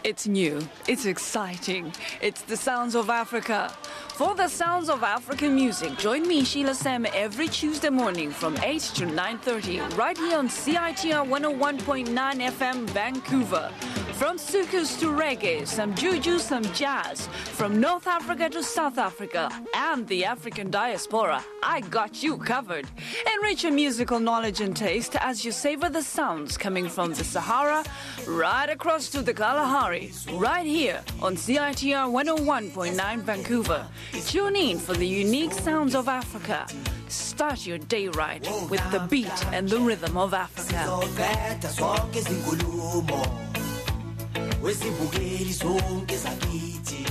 It's new, it's exciting, it's the sounds of Africa. For the sounds of African music, join me, Sheila Sam, every Tuesday morning from 8 to 9:30, right here on CITR 101.9 FM, Vancouver. From soukous to reggae, some juju, some jazz. From North Africa to South Africa and the African diaspora, I got you covered. Enrich your musical knowledge and taste as you savor the sounds coming from the Sahara right across to the Kalahari, right here on CITR 101.9 Vancouver. Tune in for the unique sounds of Africa. Start your day right with the beat and the rhythm of Africa. Wesibukeli zonke zakithi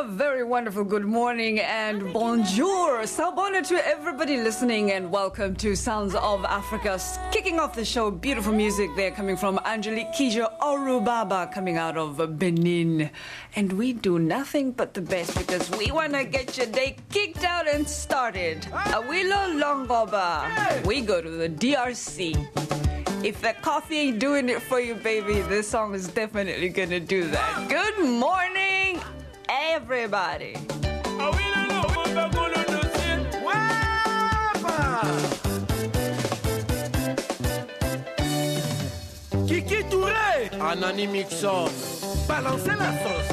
very wonderful good morning and bonjour. Sawubona to everybody listening and welcome to Sounds of Africa. Kicking off the show, beautiful music there coming from Angelique Kidjo Orubaba coming out of Benin. And we do nothing but the best because we want to get your day kicked out and started. Awilo Longoba. We go to the DRC. If the coffee ain't doing it for you, baby, this song is definitely gonna do that. Good morning, everybody. Kiki Touré, Anani Mixon, balancez la sauce.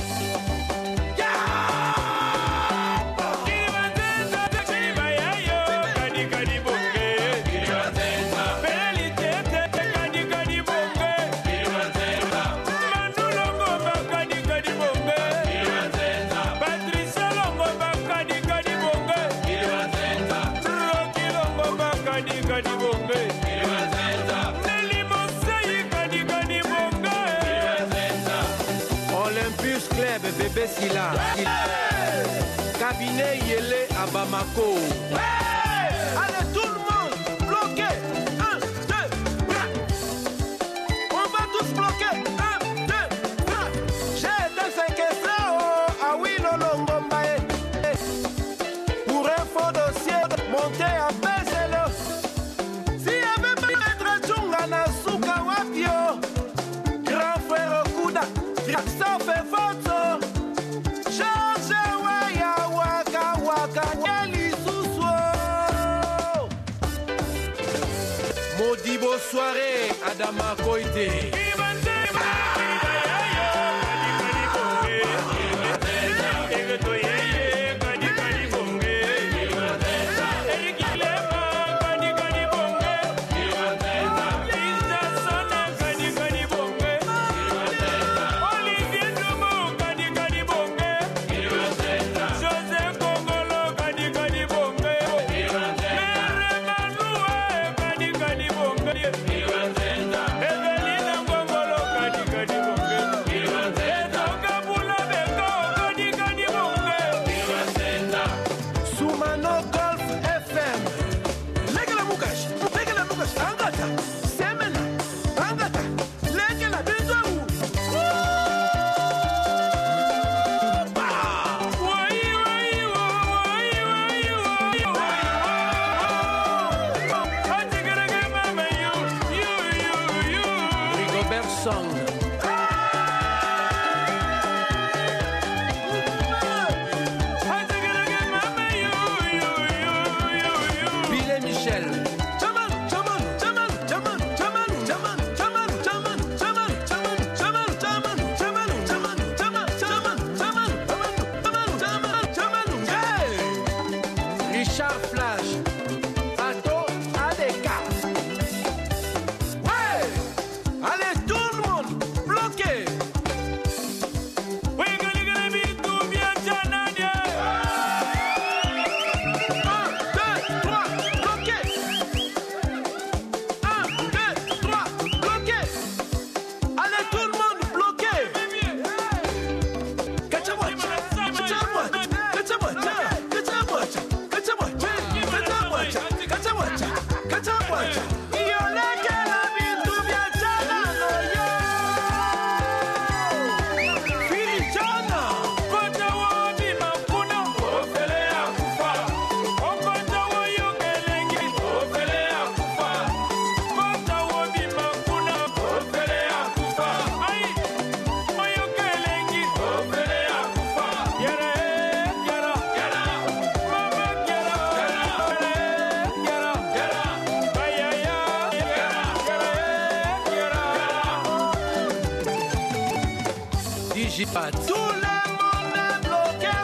Bébé Silla, cabinet Yélé à Bamako. Allez tout le monde, bloqué. 1, 2, 3. On va tous bloquer. 1, 2, 3. J'ai été séquestré à Wilo Longombaye. Pour un faux dossier, monté à Bezelo. Si y avait pas d'être Tchunga na Souka Wapio, grand frère Okuda, ça fait faute. Modibo soirée, Adama Koité. Tout le monde est bloqué,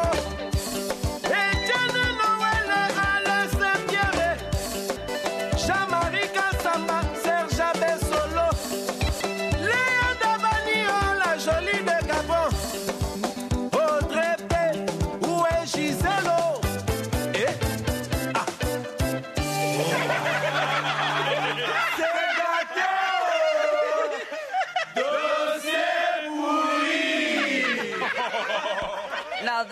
wow. Etienne Noël à l'Est-Pierre, Jean-Marie Kassamba, Serge Abé Solo, Léa Davani, la jolie de Gabon, Audrey P, où est Giselo? C'est gâté, dossier pourri.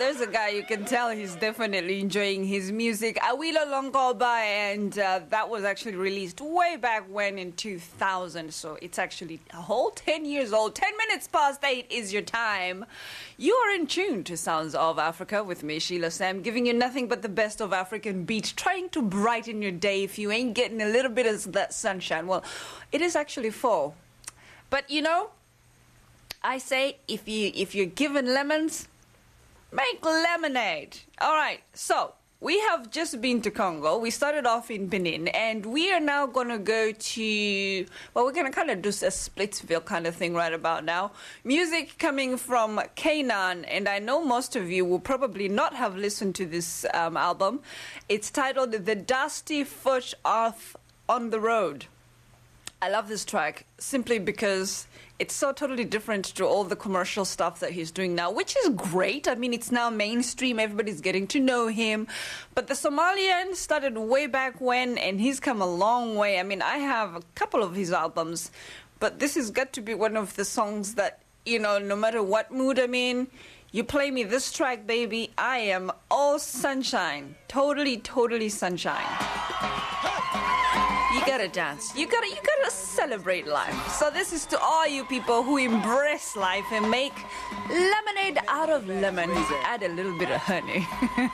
there's a guy you can tell he's definitely enjoying his music. Awilo Longoba, and that was actually released way back when in 2000. So it's actually a whole 10 years old. 10 minutes past 8 is your time. You are in tune to Sounds of Africa with me, Sheila Sam, giving you nothing but the best of African beats, trying to brighten your day if you ain't getting a little bit of that sunshine. Well, it is actually fall. But you know, I say if you're given lemons, make lemonade. All right, so we have just been to Congo. We started off in Benin, and we are now going to go to, well, we're going to kind of do a Splitsville kind of thing right about now. Music coming from Canaan, and I know most of you will probably not have listened to this album. It's titled The Dusty Foot Off on the Road. I love this track simply because it's so totally different to all the commercial stuff that he's doing now, which is great. I mean, it's now mainstream. Everybody's getting to know him. But the Somalian started way back when, and he's come a long way. I mean, I have a couple of his albums, but this has got to be one of the songs that, you know, no matter what mood I'm in, you play me this track, baby, I am all sunshine. Totally, totally sunshine. You gotta dance. You gotta celebrate life. So this is to all you people who embrace life and make lemonade out of lemons. Add a little bit of honey.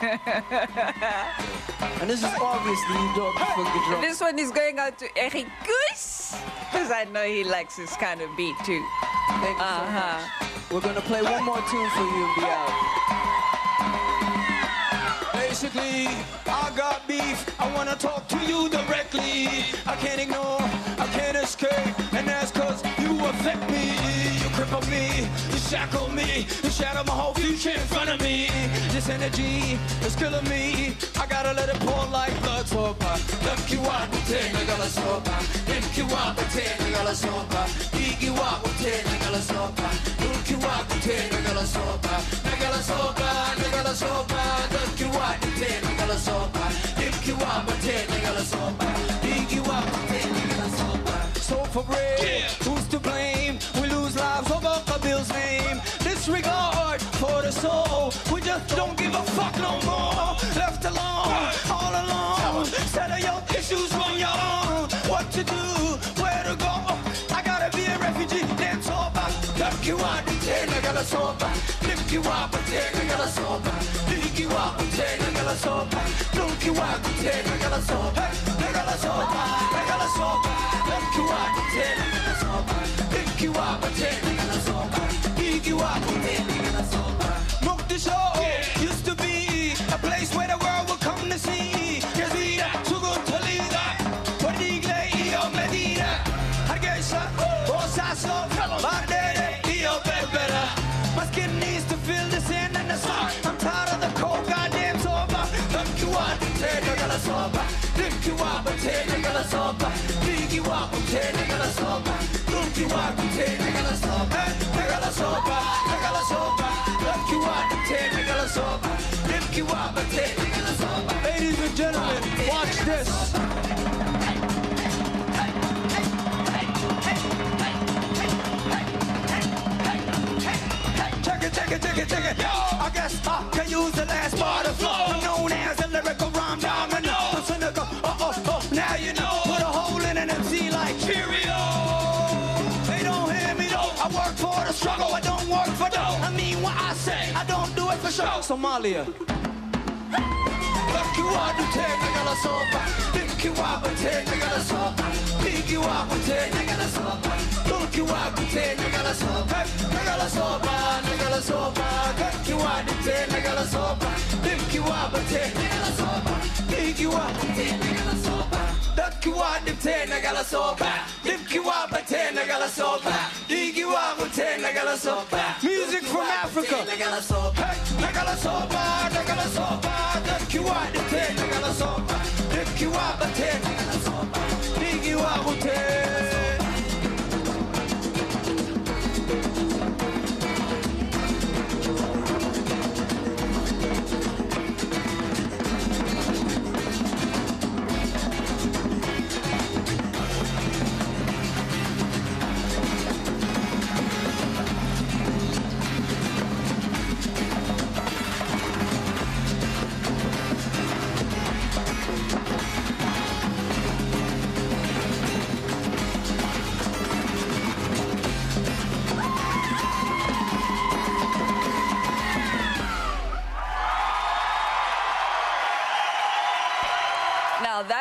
And this is obviously you don't fucking drunk. This one is going out to Eric Goose, because I know he likes this kind of beat too. Thank you so much. We're gonna play one more tune for you and be out. Basically, I got beef. I wanna talk to you directly. I can't ignore, I can't escape, and that's cause you affect me. You cripple me, you shackle me, you shadow my whole future in front of me. This energy is killing me. I gotta let it pour like blood sopa. Look you up, nagala sopa. Look you up, nagala sopa. Dig you up, nagala sopa. Look you up, nagala sopa. Nagala sopa, nagala sopa. Look you up, nagala sopa. Dig you up, nagala sopa. Dig you up, nagala sopa. So for bread, who's to blame? We lose lives over Kabil's name. Disregard for the soul. We just don't give a fuck no more. Left alone, all alone. Settle your issues on your own. What to do, where to go? I gotta be a refugee, then sober. Look you up, nagala sopa. Lift you up, nagala sopa. Dig you up, nagala sopa. Look you up, nagala sopa. Nagala sopa, nagala sopa. Look you up, nagala sopa. Pick you up, nagala sopa. Dig you up, nagala sopa. Mogadishu used to be a place where the world would come to see. Yazida, Sugo, Toledo, Podigle, Io, Medina, Hargeisa, Osaso, Bardere, Io, Bebera. My skin needs to feel the sand and the sun. I'm tired of the cold goddamn soba. Look you up, nagala sopa. Lift you up, nagala sopa. Dig you up, nagala sopa. Look you up, nagala sopa. Nagala sopa, nagala sopa. Look you up, nagala sopa. Lift you up, nagala sopa. Ladies and gentlemen, watch this. Check it. I guess I can use the last part of flow. I'm known as a lyrical rhyme domino. I'm cynical, now you know. Put a hole in an MC like Cheerio. They don't hear me though. I work for the struggle, I don't work for dough. I mean what I say, I don't do it for show. Somalia. Look you up, nagala sopa. Pick you up, nagala sopa. Pick you up, nagala sopa. Look you up, nagala sopa. Nagala sopa, nagala sopa. Pick you up, nagala sopa. Pick you up, nagala sopa. Pick you up, nagala sopa. Look you up, nagala sopa. Pick you up, nagala sopa. Dig you up, nagala sopa. Music from Africa. Nagala sopa, nagala sopa, nagala sopa. Look you up, nagala sopa. Pick you up, nagala sopa. Dig you up,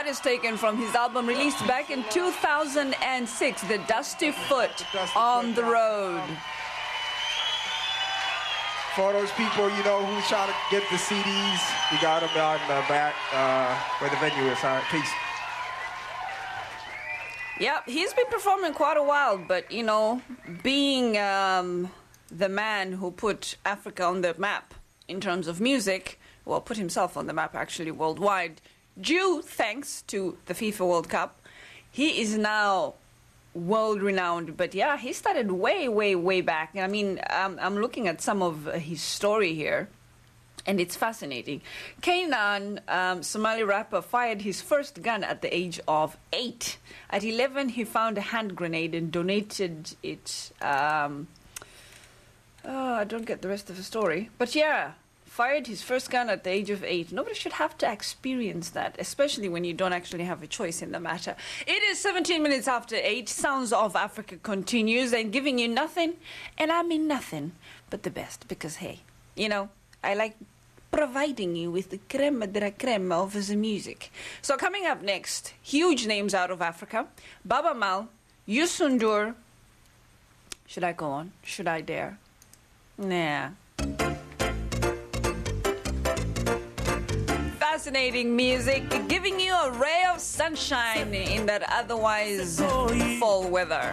is taken from his album released back in 2006, The Dusty Foot on the Road. For those people, you know, who's trying to get the CDs, we got them out in the back where the venue is. All right, peace. Yeah, he's been performing quite a while, but, you know, being the man who put Africa on the map in terms of music, well, put himself on the map actually worldwide, due thanks to the FIFA World Cup, he is now world-renowned. But yeah, he started way, way, way back. I mean, I'm looking at some of his story here, and it's fascinating. Kainan, Somali rapper, fired his first gun at the age of 8. At 11, he found a hand grenade and donated it. I don't get the rest of the story. But yeah, fired his first gun at the age of 8. Nobody should have to experience that, especially when you don't actually have a choice in the matter. It is 17 minutes after 8. Sounds of Africa continues and giving you nothing, and I mean nothing, but the best. Because, hey, you know, I like providing you with the creme de la creme of the music. So coming up next, huge names out of Africa. Baba Mal, Youssou N'Dour. Should I go on? Should I dare? Nah. Fascinating music, giving you a ray of sunshine in that otherwise fall weather.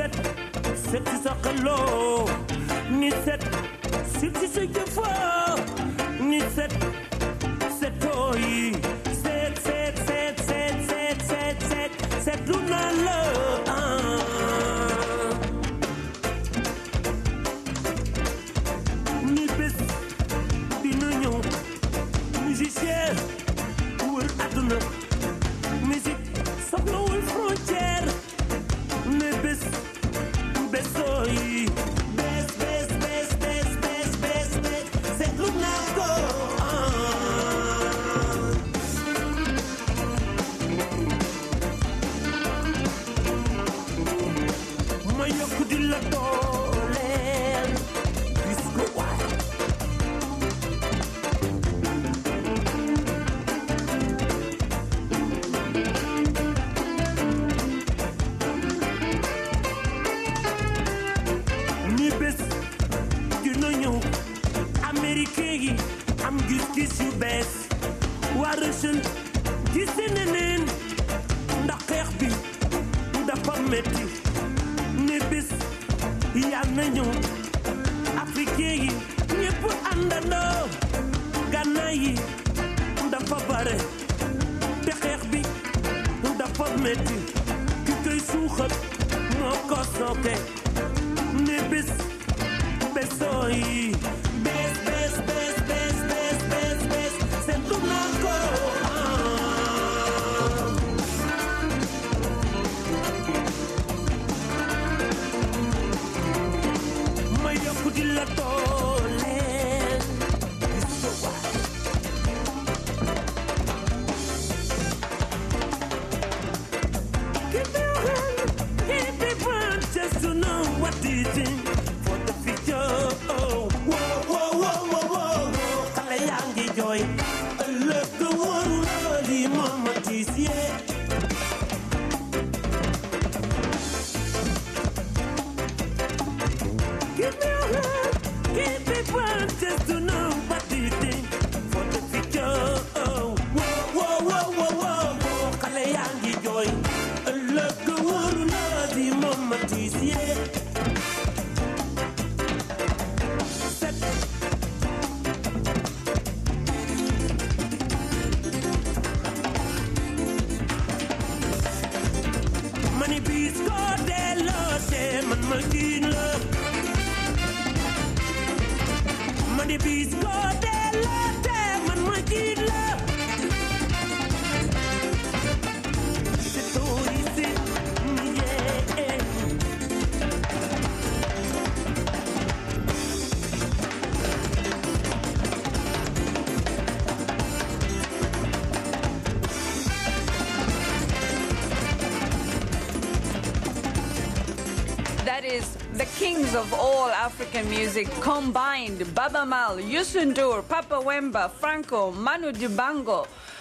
Of all African music combined, Baba Mal, Youssou N'Dour, Papa Wemba, Franco, Manu Dibango.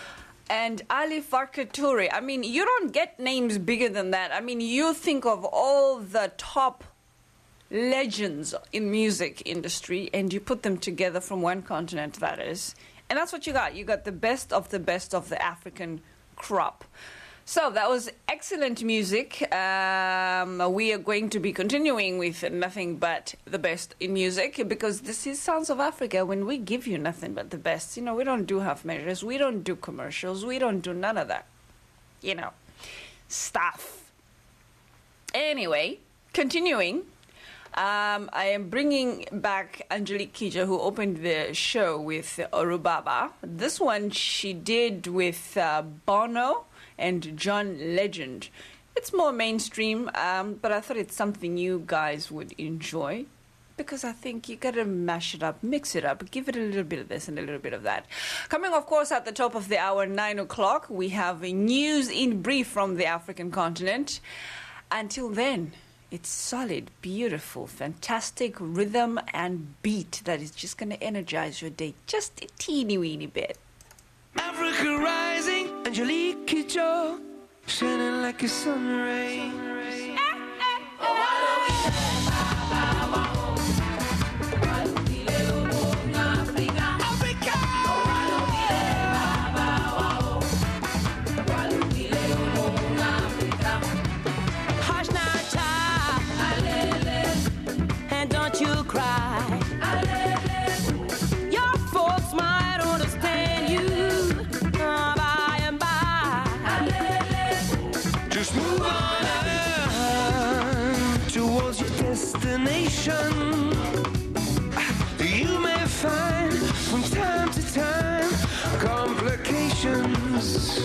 and Ali Farka Toure. I mean, you don't get names bigger than that. I mean, you think of all the top legends in music industry and you put them together from one continent, that is. And that's what you got. You got the best of the African crop. So that was excellent music. We are going to be continuing with nothing but the best in music because this is Sounds of Africa. When we give you nothing but the best, you know, we don't do half measures. We don't do commercials. We don't do none of that, you know, stuff. Anyway, continuing. I am bringing back Angelique Kidjo, who opened the show with Rubaba. This one she did with Bono and John Legend. It's more mainstream, but I thought it's something you guys would enjoy because I think you gotta mash it up, mix it up, give it a little bit of this and a little bit of that. Coming, of course, at the top of the hour, 9 o'clock, we have a news in brief from the African continent. Until then, it's solid, beautiful, fantastic rhythm and beat that is just gonna energize your day just a teeny weeny bit. Africa rising, Angelique Kidjo, shining like a sun ray. Hush now, child, and don't you cry. Your folks might understand you by and by. Just move on towards your destination. You may find from time to time complications.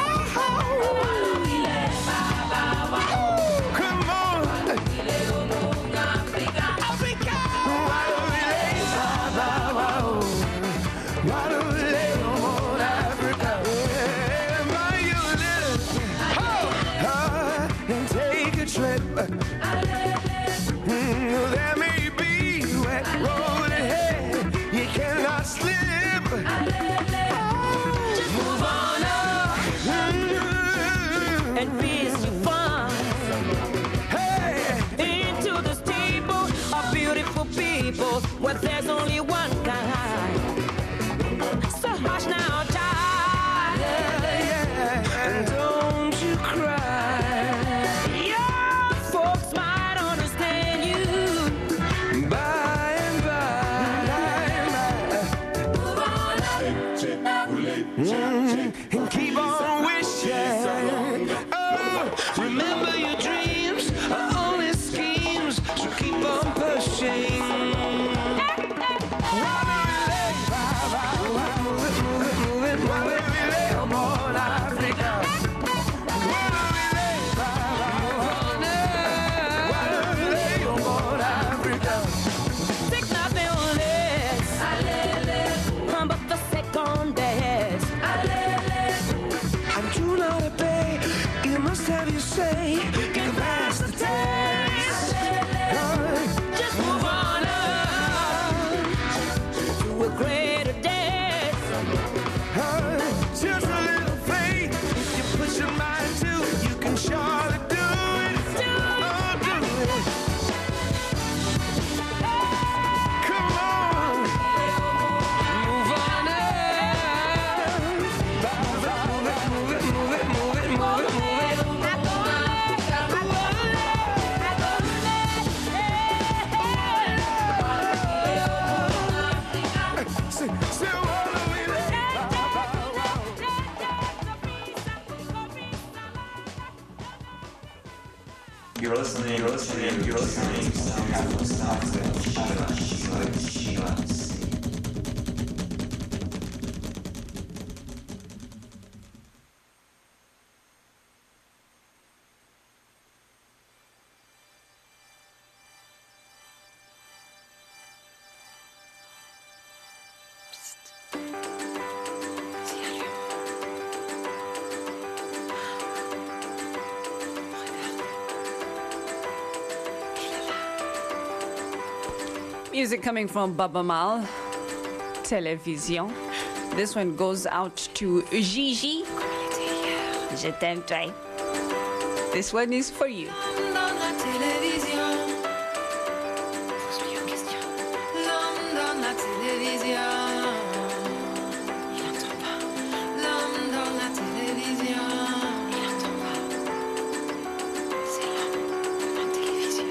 Come on. And take a trip. There may be a wet road ahead. You cannot slip. Just move on up and fist your fun. Hey, Into the steeple of beautiful people where there's only one kind. So hush now, child, and don't you cry. your folks might understand you. By and and keep on wishing. Oh, remember your dreams are only schemes, so keep on pushing. Think nothing less but the second best. And do not obey, you must have your say. You can pass the test. Just move on up to a greater depth. Just a little faith. If you push your mind to, you can surely do it. Oh, do it. Come on. Move on up. Move it, move it, move it, move it, move it. So all the way there. You're listening to Music coming from Baba Mal, Television. This one goes out to Gigi. Je t'aime, toi. This one is for you. Dans la télévision. Pose-lui une question. L'homme dans la télévision. Il n'entend pas. L'homme dans la télévision. Il n'entend pas. C'est l'homme dans la télévision.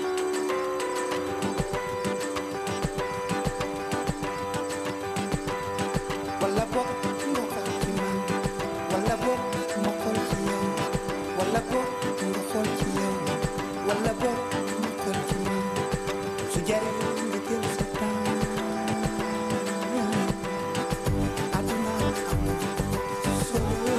Walla bok nga xool ci man walla bok ma xool ci yow walla bok nga xool ci yow walla bok ma xool ci man su jaree nga jël sa temps àdduna amul solo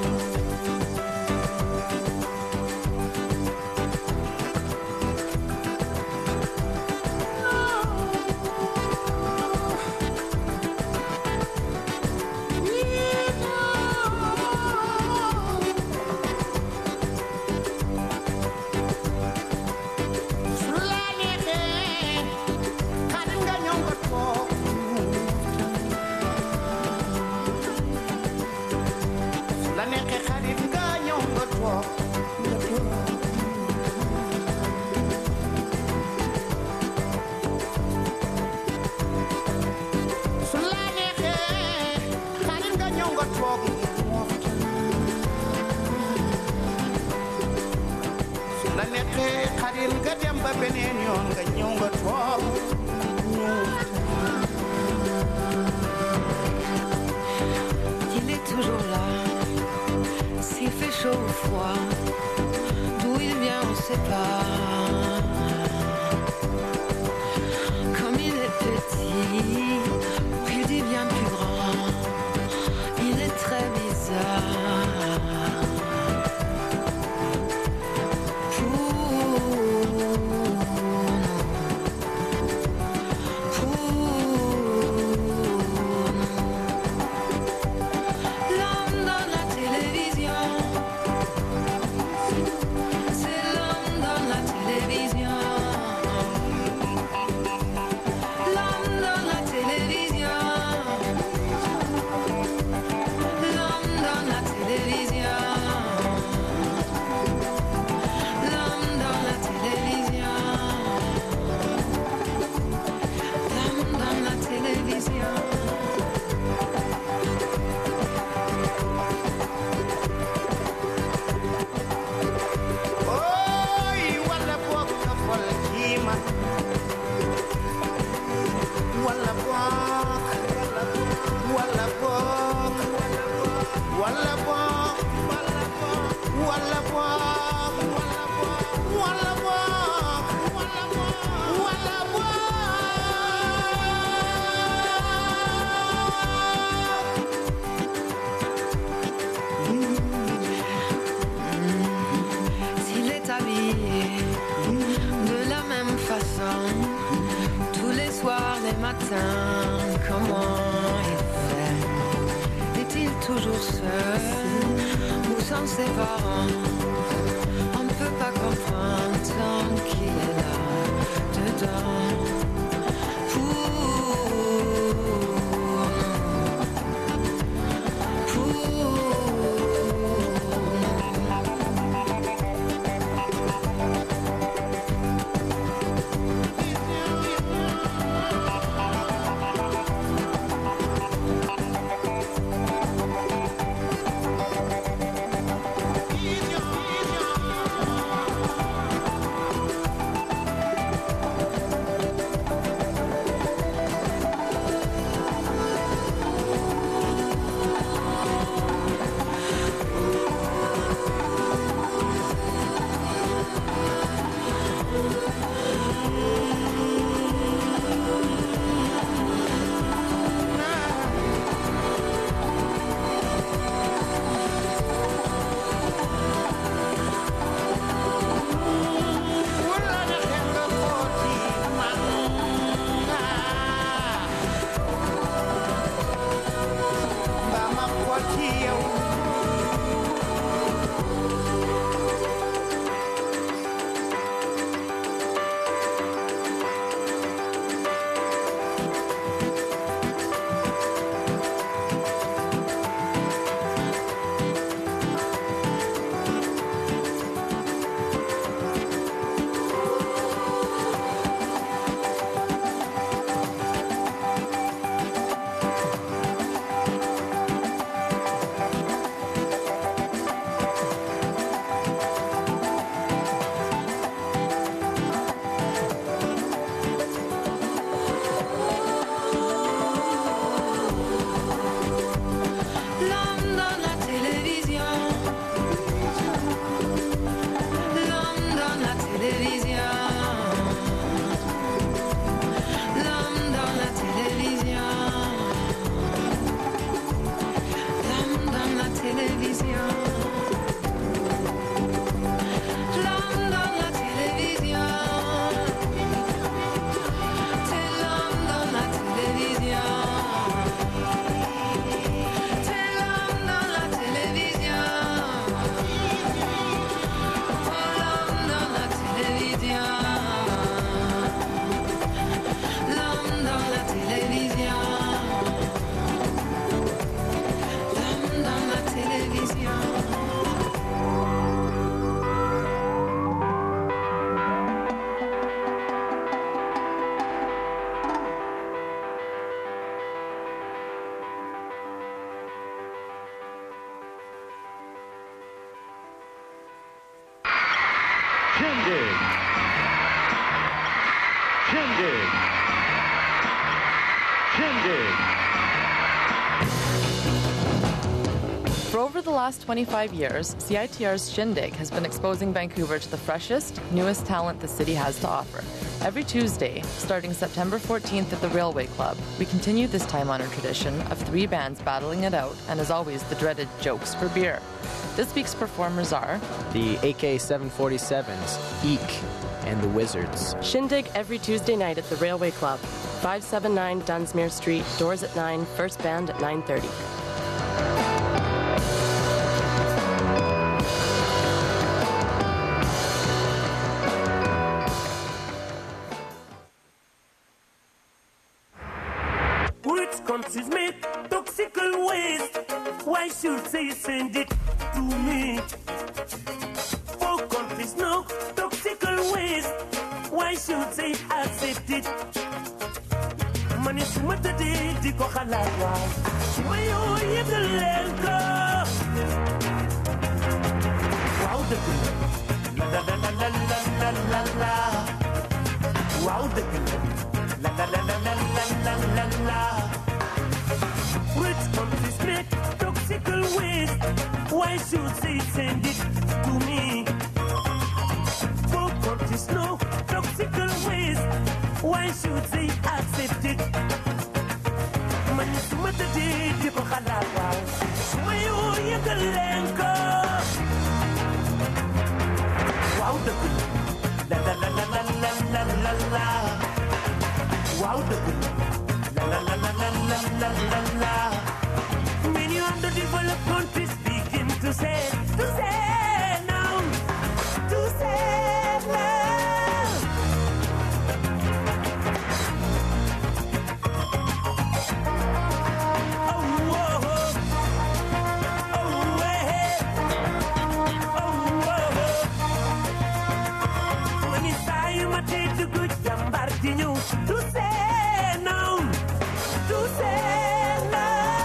Il est toujours là, s'il fait chaud ou froid, d'où il vient on sait pas. Comme il est petit, il devient plus grand, il est très bizarre. L'homme dans la télévision, c'est l'homme dans la télévision. L'homme dans la télévision, l'homme dans la télévision, l'homme dans la télévision, l'homme dans la télévision. Oy walla bok nga xool ci man walla bok walla bok walla bok walla bok walla bok walla bok S'il est habillé de la même façon, tous les soirs, les matins, comment il fait? Est-il toujours seul ou sans ses parents? On ne peut pas comprendre tant qu'il est là, dedans. Shindig. Shindig. Shindig. For over the last 25 years, CITR's Shindig has been exposing Vancouver to the freshest, newest talent the city has to offer. Every Tuesday, starting September 14th at the Railway Club, we continue this time-honored tradition of 3 bands battling it out, and as always, the dreaded jokes for beer. This week's performers are the AK-747s, Eek, and the Wizards. Shindig every Tuesday night at the Railway Club, 579 Dunsmuir Street, doors at 9, first band at 9:30. Which countries make toxical waste? Why should they send it to me? 4 countries know toxical waste. Why should they accept it? Money sumata di ko halawa. Mayo yegalenko. Wow the good. La la la la la la la la. Wow the good. La la la la la la la la. Which countries make toxical waste? Why should they send it to me? 4 countries know toxical waste. Why should they accept it? Mani sumata di ko halawa. Mayo yegalenko. Wow the good. La la la la la la la la la. Wow the good. La la la la la la la la la. Many underdeveloped countries begin to say no, to say no. To say no, to say no.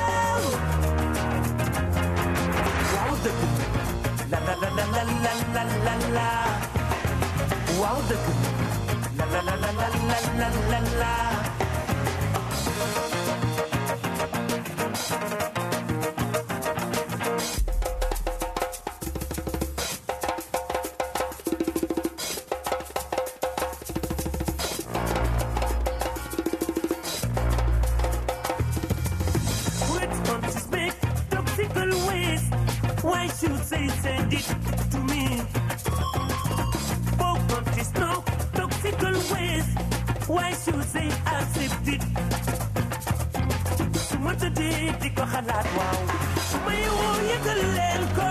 Wow the good, la la la la la la la la la. Wow the good, la la la la la la la la la. Why should they send it to me? 4 countries know toxical waste. Why should they accept it? Sumata di ko halat wow. Mayo yegalenko.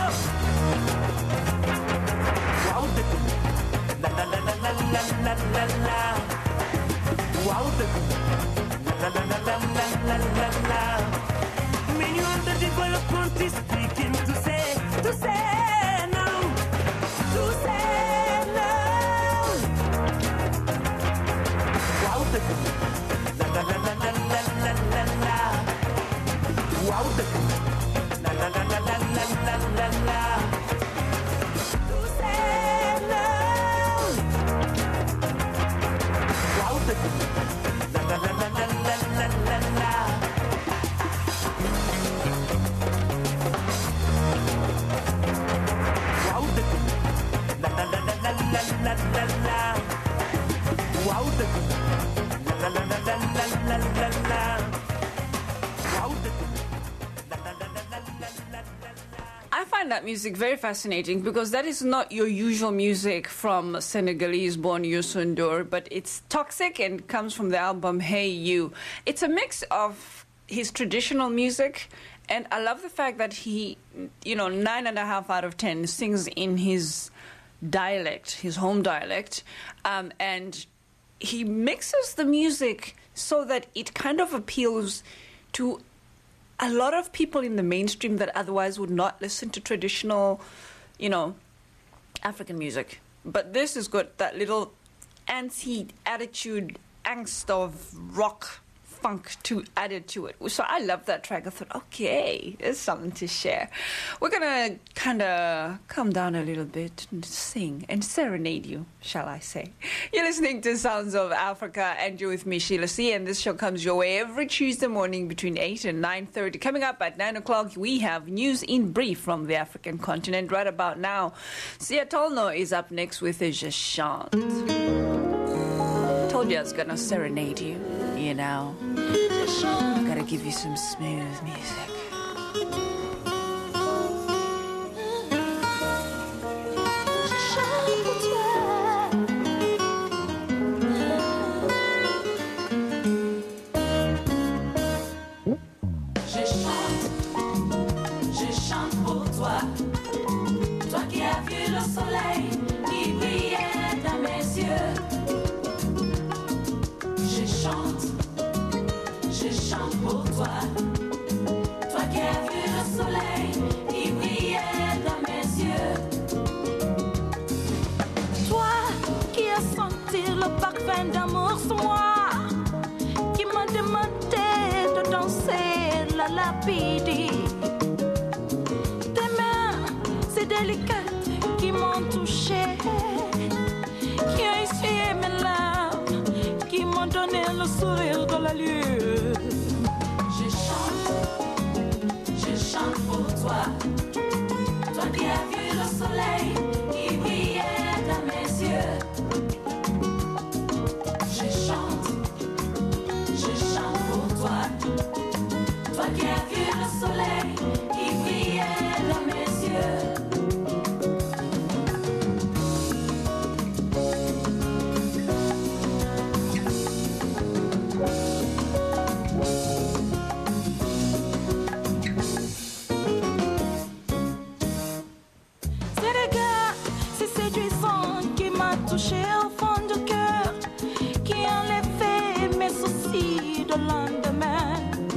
Wow the good. La la la la la la la la la. Wow the good. La la la la la la la la. Many underdeveloped countries begin to say no, to say no. Wow the good, la la la la la la la la la. Wow the good, la la la la la la la la la. To say no. Wow the good, la la la la la la la la la. La la la. Wow the good. La la la la la la la la. Wow the good. La la la la la la la la. I find that music very fascinating because that is not your usual music from Senegalese-born Youssou N'Dour, but it's toxic and comes from the album Hey You. It's a mix of his traditional music, and I love the fact that he, 9.5 out of 10 sings in his dialect, his home dialect, and he mixes the music so that it kind of appeals to a lot of people in the mainstream that otherwise would not listen to traditional, African music. But this has got that little anti-attitude, angst of rock funk added to it. So I love that track. I thought, okay, there's something to share. We're going to kind of come down a little bit and sing and serenade you, shall I say. You're listening to Sounds of Africa, and you're with me, Sheila C. And this show comes your way every Tuesday morning between 8 and 9:30. Coming up at 9 o'clock, we have news in brief from the African continent. Right about now, Sia Tolno is up next with Je Chante. Told you I was going to serenade you, you know. I got to give you some smooth music. D'amour sur moi, qui m'a demandé de danser la lapidie. Tes mains, c'est délicat, qui m'ont touché, qui ont essuyé mes larmes, qui m'ont donné le sourire de la lune. Je chante pour toi, toi qui as vu le soleil qui brillait dans mes yeux. Toi qui as vu le soleil qui brillait dans mes yeux. C'est le gars, c'est séduisant qui m'a touché au fond du cœur, qui a enlevé mes soucis de lendemain.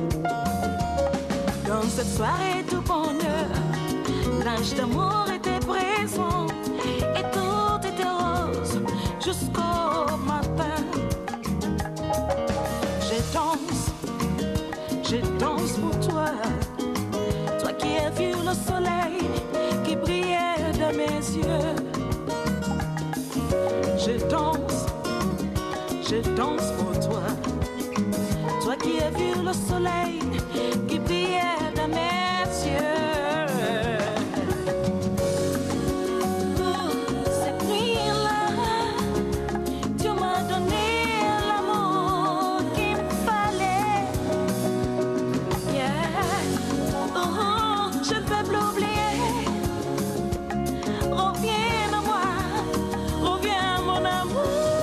Dans cette soirée de bonheur, l'ange d'amour était présent et tout était rose jusqu'au matin. Je danse pour toi, toi qui as vu le soleil qui brillait dans mes yeux. Je danse pour toi, toi qui as vu le soleil qui brillait dans mes yeux. Cette nuit-là, tu m'as donné l'amour qu'il me fallait. Yeah. Oh, je ne peux plus oublier. Reviens à moi, reviens mon amour.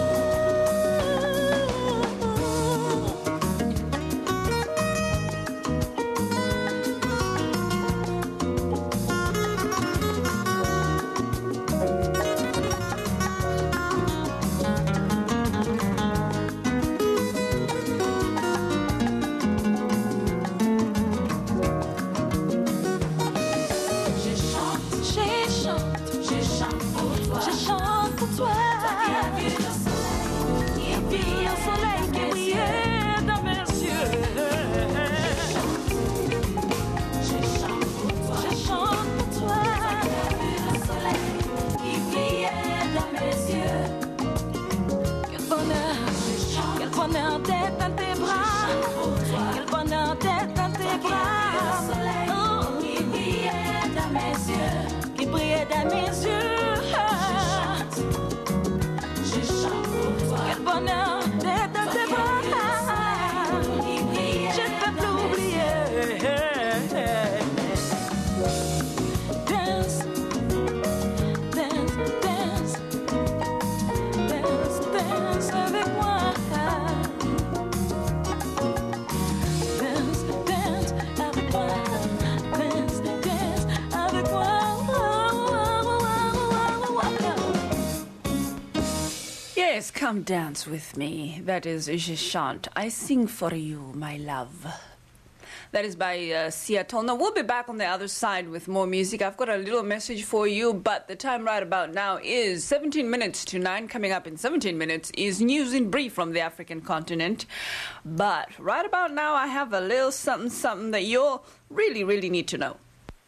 Come dance with me. That is Je Chante. I sing for you, my love. That is by Seattle. Now, we'll be back on the other side with more music. I've got a little message for you, but the time right about now is 17 minutes to 9. Coming up in 17 minutes is News in Brief from the African continent. But right about now, I have a little something that you'll really need to know.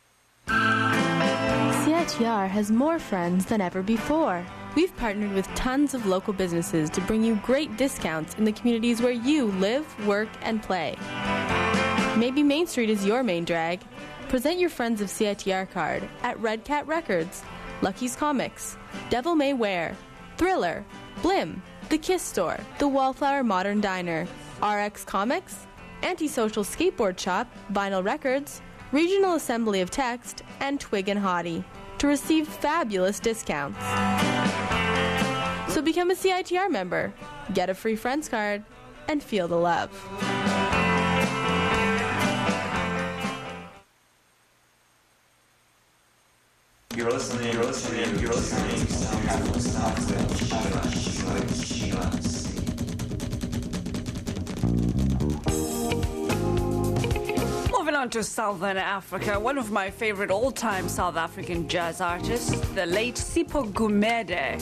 CITR has more friends than ever before. We've partnered with tons of local businesses to bring you great discounts in the communities where you live, work, and play. Maybe Main Street is your main drag. Present your Friends of CITR card at Red Cat Records, Lucky's Comics, Devil May Wear, Thriller, Blim, The Kiss Store, The Wallflower Modern Diner, RX Comics, Antisocial Skateboard Shop, Vinyl Records, Regional Assembly of Text, and Twig and Hottie to receive fabulous discounts. So become a CITR member, get a free Friends card, and feel the love. You're listening to Moving on to Southern Africa, one of my favorite all-time South African jazz artists, the late Sipho Gumede.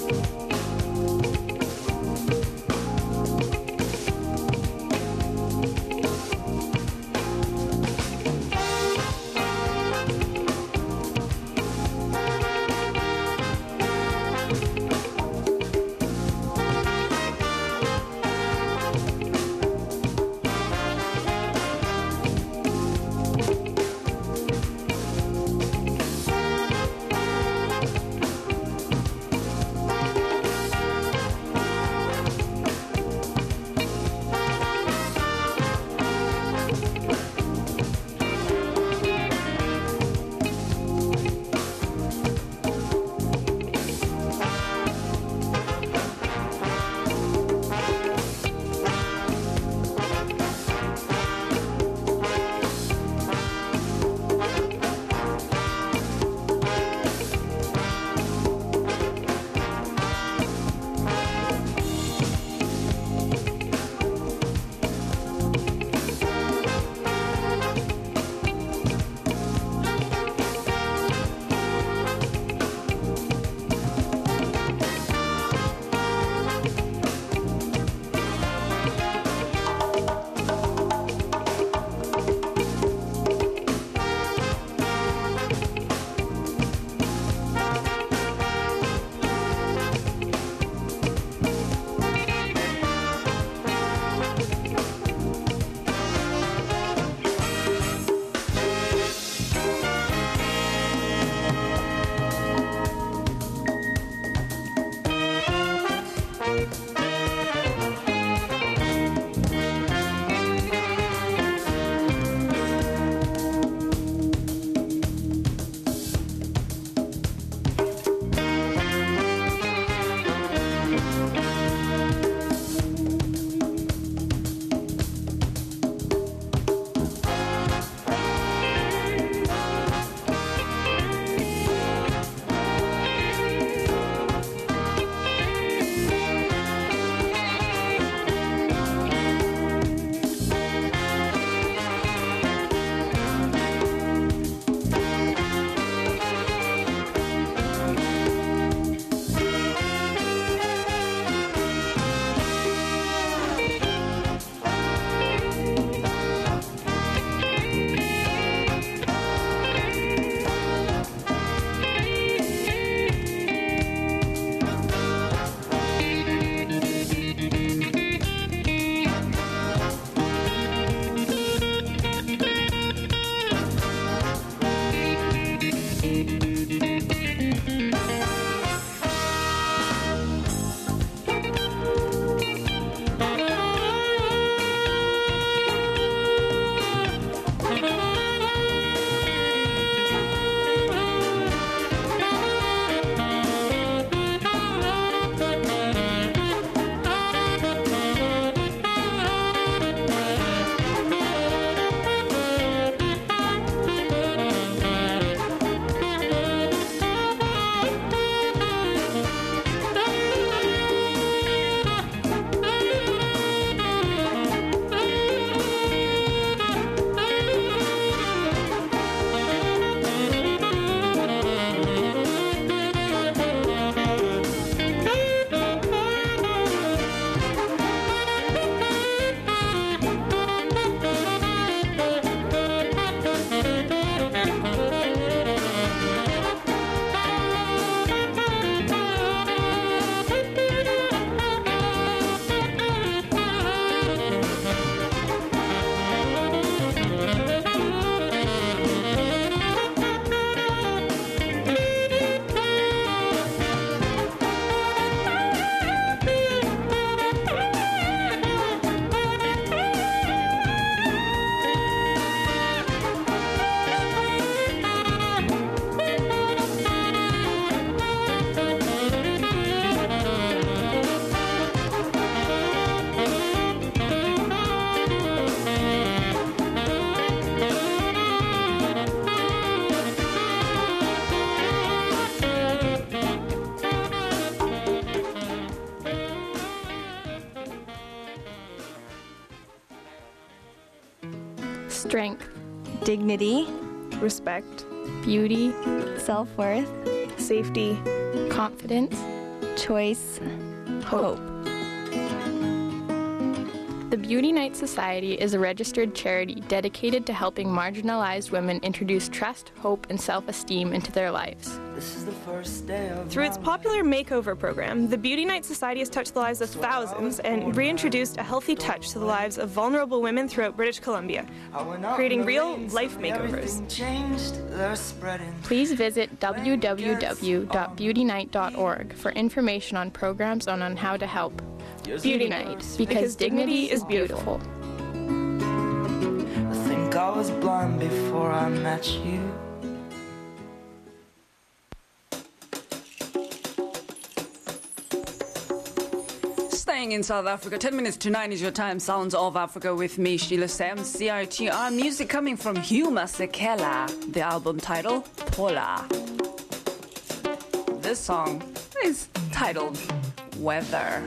strength, dignity, respect, beauty, self-worth, safety, confidence, choice, hope. The Beauty Night Society is a registered charity dedicated to helping marginalized women introduce trust, hope, and self-esteem into their lives. This is the first day of Through its popular makeover program, the Beauty Night Society has touched the lives of thousands and reintroduced a healthy touch to the lives of vulnerable women throughout British Columbia, creating real life makeovers. Please visit www.beautynight.org for information on programs and on how to help. Beauty Night, because dignity is beautiful. I think I was blind before I met you. Staying in South Africa, 10 minutes to 9 is your time. Sounds of Africa with me, Sheila Sam, CITR. Music coming from Hugh Masekela. The album title, Pola. This song is titled Weather.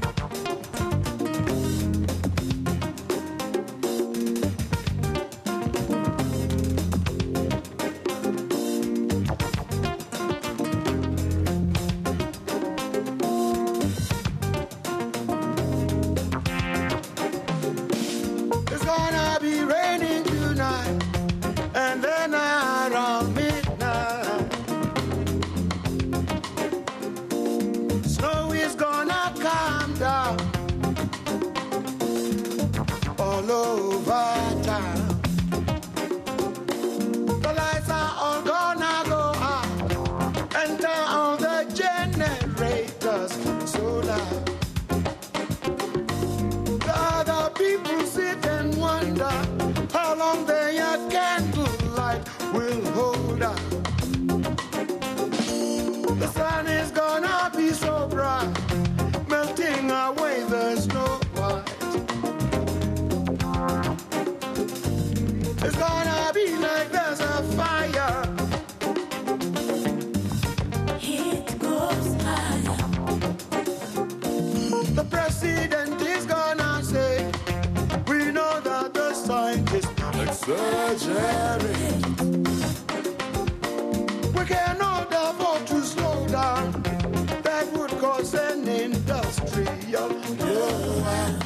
We cannot afford to slow down. That would cause an industrial blowout.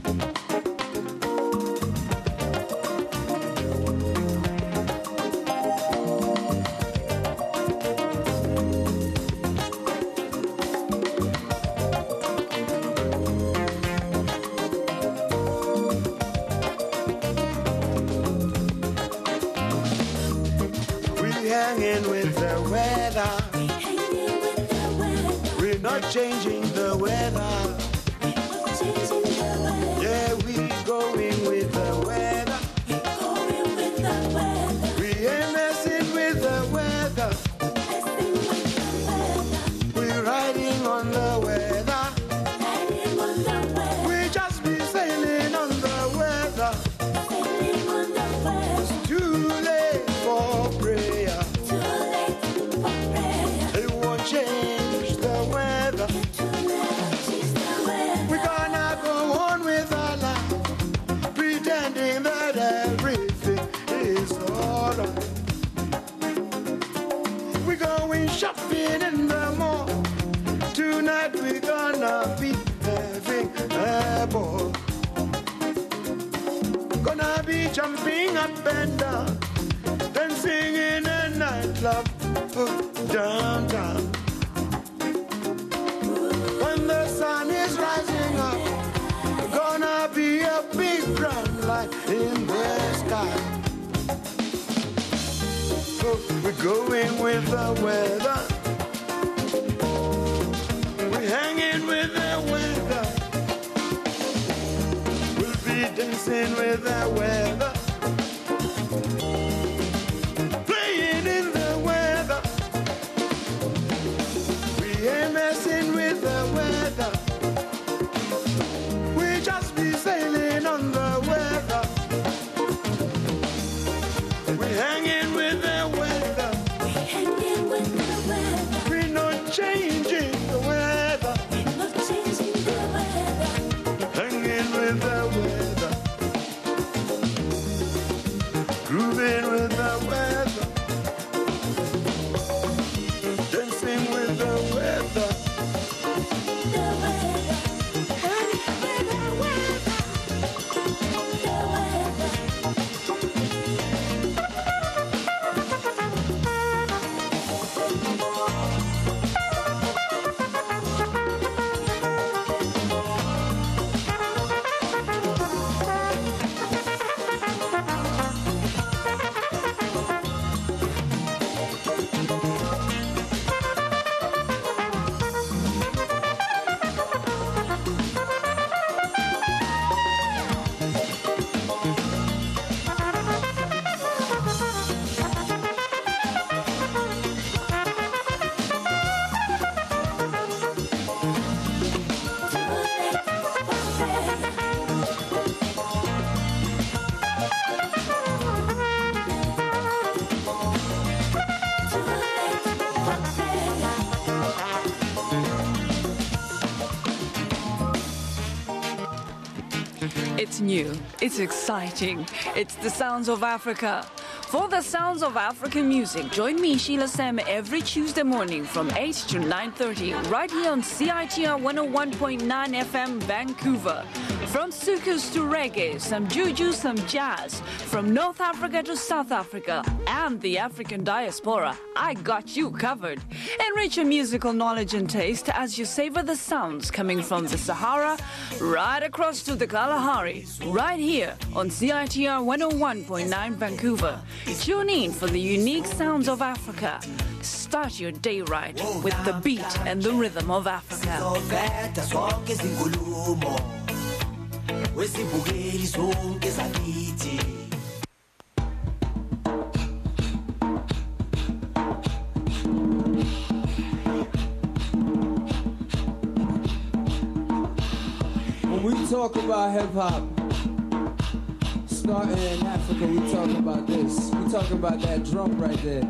We're not changing the weather. Yeah, we're going with the weather. We ain't messing with the weather. We're riding on the weather. We just be sailing on the weather. It's too late for prayer. It won't change the weather. We're gonna go on with our life, pretending that everything is alright. We're going shopping in the mall. Tonight we're gonna be having a ball. Gonna be jumping up and down, dancing in a nightclub downtown. When the sun is rising up, gonna be a big brown light in the sky. So we're going with the weather. We're hanging with the weather. We'll be dancing with the weather. Playing in the weather. We ain't messing with the weather. We just be sailing on the weather. We're hanging with the weather. We're not changing the weather. Hanging with the weather. It's new, it's exciting, it's the sounds of Africa. For the sounds of African music, join me, Sheila Sam, every Tuesday morning from 8 to 9:30, right here on CITR 101.9 FM, Vancouver. From soukous to reggae, some juju, some jazz. From North Africa to South Africa and the African diaspora, I got you covered. Enrich your musical knowledge and taste as you savor the sounds coming from the Sahara right across to the Kalahari, right here on CITR 101.9 Vancouver. Tune in for the unique sounds of Africa. Start your day right with the beat and the rhythm of Africa. When we talk about hip-hop, starting in Africa, we talk about this. We talk about that drum right there.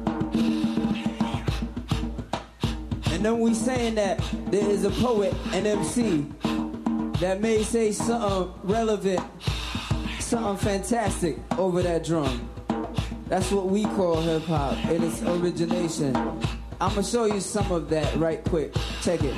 And then we saying that there is a poet, an MC, that may say something relevant, something fantastic over that drum. That's what we call hip-hop in its origination. I'm gonna show you some of that right quick. Check it.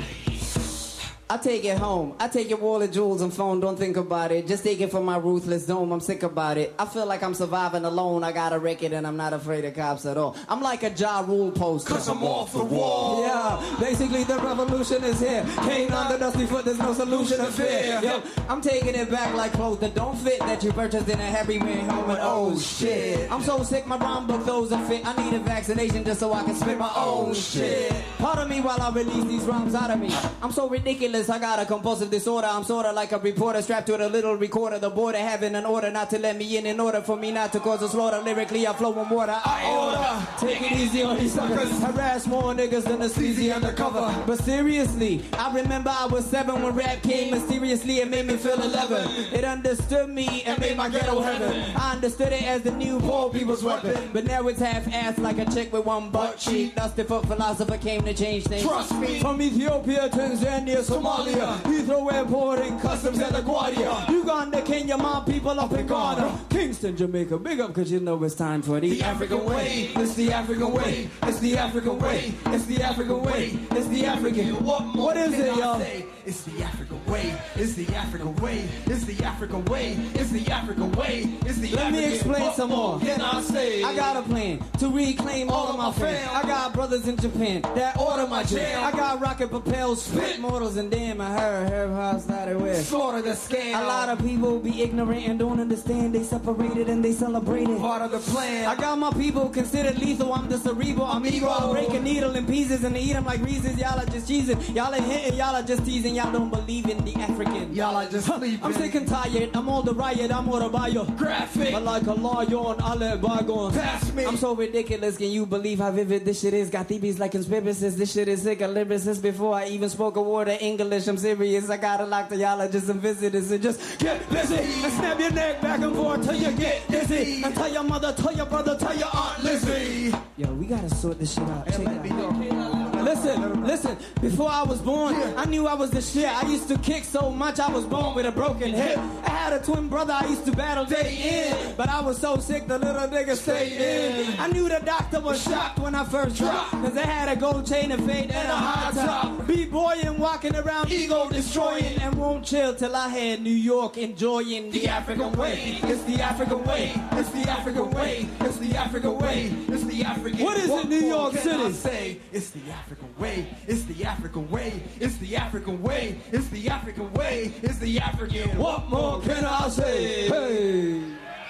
I take it home. I take your wallet, jewels, and phone. Don't think about it. Just take it from my ruthless dome. I'm sick about it. I feel like I'm surviving alone. I got a record and I'm not afraid of cops at all. I'm like a Ja Rule poster. Cause I'm off the wall. Yeah, basically the revolution is here. Came on the dusty foot, there's no solution to fear. Yo, I'm taking it back like clothes that don't fit, that you purchased in a heavy wearing helmet. Oh shit. I'm so sick, my rhyme book, those are fit. I need a vaccination just so I can spit my own shit. Pardon me while I release these rhymes out of me. I'm so ridiculous. I got a compulsive disorder. I'm sorta like a reporter strapped to a little recorder. The border having an order not to let me in order for me not to cause a slaughter. Lyrically, I flow in water. I order. Take it easy on these suckers. Harass more niggas than a sleazy undercover. But seriously, I remember I was 7 when rap came mysteriously. It made me feel 11. It understood me and made my ghetto heaven. I understood it as the new poor people's weapon. But now it's half-assed like a chick with one butt cheek. Dusty foot philosopher came to change things. Trust me. From Ethiopia, Tanzania, Somalia, Heathrow Airport and Customs at LaGuardia, Uganda, Kenya, my people up in Ghana, Kingston, Jamaica, big up cause you know it's time for the African way. It's the African way. It's the African way. It's the African way. It's the African. What is it, y'all? It's the African way. It's the African way. It's the African way. It's the African way. It's the Let me explain some more. Can I say? I got a plan to reclaim all of my fam. I got brothers in Japan that order my jam. I got rocket propelled spit mortals, and damn, I heard hip-hop started with slaughter the scam. A lot of people be ignorant and don't understand. They separated and they celebrated. Part of the plan. I got my people considered lethal. I'm the cerebral. I'm ego. I break a needle in pieces and eat them like Reese's. Y'all are just cheesing. Y'all ain't hitting. Y'all are just teasing. Y'all don't believe in the African. Y'all are just sleeping. I'm sick and tired. I'm on the riot. I'm on the bio. Graphic. But like a lion, I let bygones. Pass me. I'm so ridiculous. Can you believe how vivid this shit is? Got these like conspiracists. This shit is sick of lyricists. Before I even spoke a word of English, I'm serious. I got a lot of y'all are just some visitors. And just get busy and snap your neck back and forth till you get dizzy. And tell your mother, tell your brother, tell your Aunt Lizzie. Yo, we gotta sort this shit out. Check it out. Listen, before I was born, I knew I was the shit. I used to kick so much, I was born with a broken hip. I had a twin brother I used to battle day in, but I was so sick the little nigga stayed in. I knew the doctor was shocked when I first dropped, cause I had a gold chain and fade and a high top. B-boy and walking around, ego destroying, and won't chill till I had New York enjoying the African way. It's the African way. It's the African way. It's the African way. It's the African way. What is it, New York City? Say it's the African way. It's the African way. It's the African way. It's the African way. It's the African. What more can I say? Hey.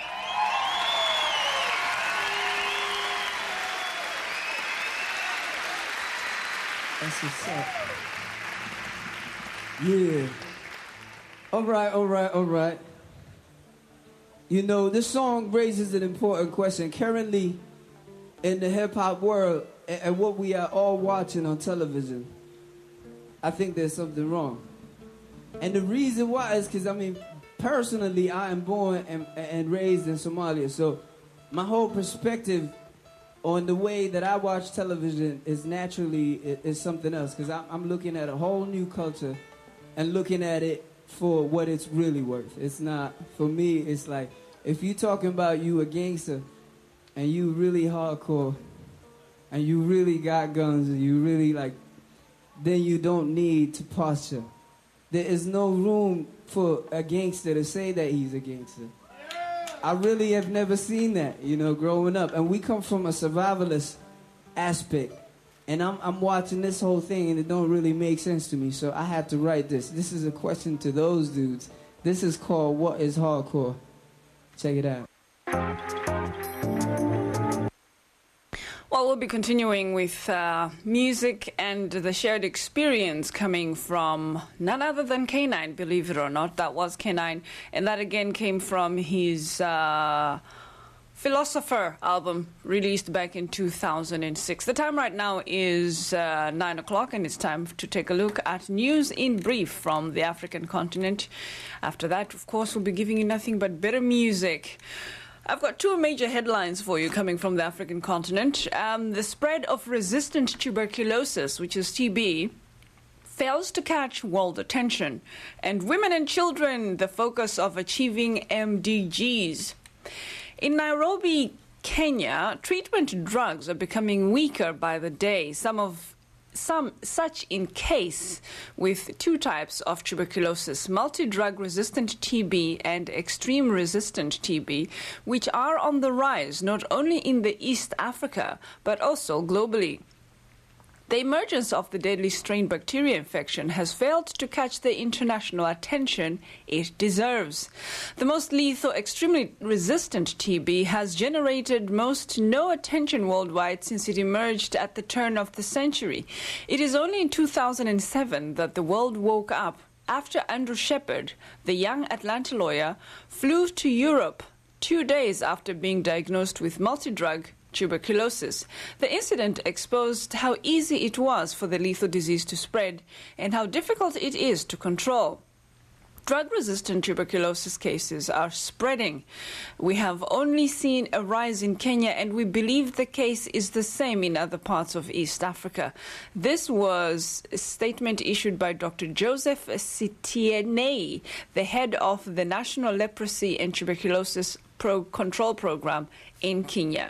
That's what's up. Yeah. All right. You know, this song raises an important question. Currently, in the hip-hop world, and what we are all watching on television, I think there's something wrong. And the reason why is because, I mean, personally, I am born and raised in Somalia. So my whole perspective on the way that I watch television is naturally is something else. Because I'm looking at a whole new culture and looking at it for what it's really worth. It's not, for me, it's like, if you talking about you a gangster and you really hardcore and you really got guns and you really like, then you don't need to posture. There is no room for a gangster to say that he's a gangster. I really have never seen that, you know, growing up. And we come from a survivalist aspect. And I'm watching this whole thing and it don't really make sense to me. So I had to write this. This is a question to those dudes. This is called What is Hardcore? Check it out. Well, we'll be continuing with music and the shared experience coming from none other than K9, believe it or not. That was K9. And that again came from his Philosopher album released back in 2006. The time right now is 9 o'clock and it's time to take a look at news in brief from the African continent. After that, of course, we'll be giving you nothing but better music. I've got two major headlines for you coming from the African continent. The spread of resistant tuberculosis, which is TB, fails to catch world attention. And women and children, the focus of achieving MDGs. In Nairobi, Kenya, treatment drugs are becoming weaker by the day. Some such in case with two types of tuberculosis, multi-drug resistant TB and extreme resistant TB, which are on the rise not only in the East Africa but also globally. The emergence of the deadly strain bacteria infection has failed to catch the international attention it deserves. The most lethal, extremely resistant TB has generated most no attention worldwide since it emerged at the turn of the century. It is only in 2007 that the world woke up after Andrew Shepard, the young Atlanta lawyer, flew to Europe 2 days after being diagnosed with multi-drug tuberculosis. The incident exposed how easy it was for the lethal disease to spread and how difficult it is to control. Drug-resistant tuberculosis cases are spreading. We have only seen a rise in Kenya, and we believe the case is the same in other parts of East Africa. This was a statement issued by Dr. Joseph Sitienei, the head of the National Leprosy and Tuberculosis Control Program in Kenya.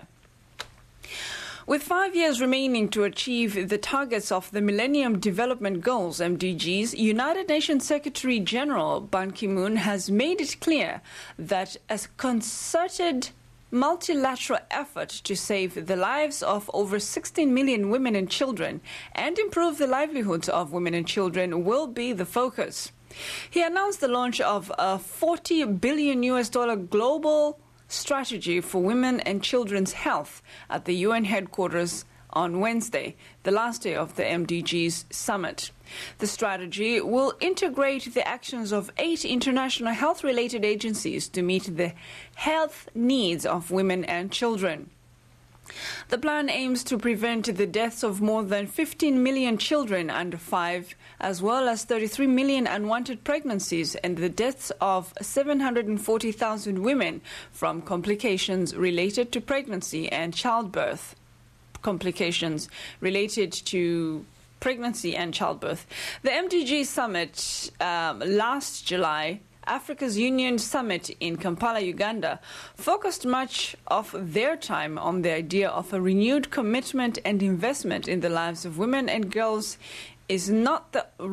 With 5 years remaining to achieve the targets of the Millennium Development Goals, MDGs, United Nations Secretary General Ban Ki-moon has made it clear that a concerted multilateral effort to save the lives of over 16 million women and children and improve the livelihoods of women and children will be the focus. He announced the launch of a $40 billion global strategy for women and children's health at the UN headquarters on Wednesday, the last day of the MDGs summit. The strategy will integrate the actions of 8 international health-related agencies to meet the health needs of women and children. The plan aims to prevent the deaths of more than 15 million children under 5, as well as 33 million unwanted pregnancies and the deaths of 740,000 women from complications related to pregnancy and childbirth. Complications related to pregnancy and childbirth. The MDG summit last July, Africa's Union Summit in Kampala, Uganda, focused much of their time on the idea of a renewed commitment and investment in the lives of women and girls is not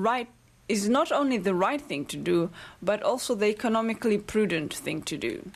only the right thing to do, but also the economically prudent thing to do.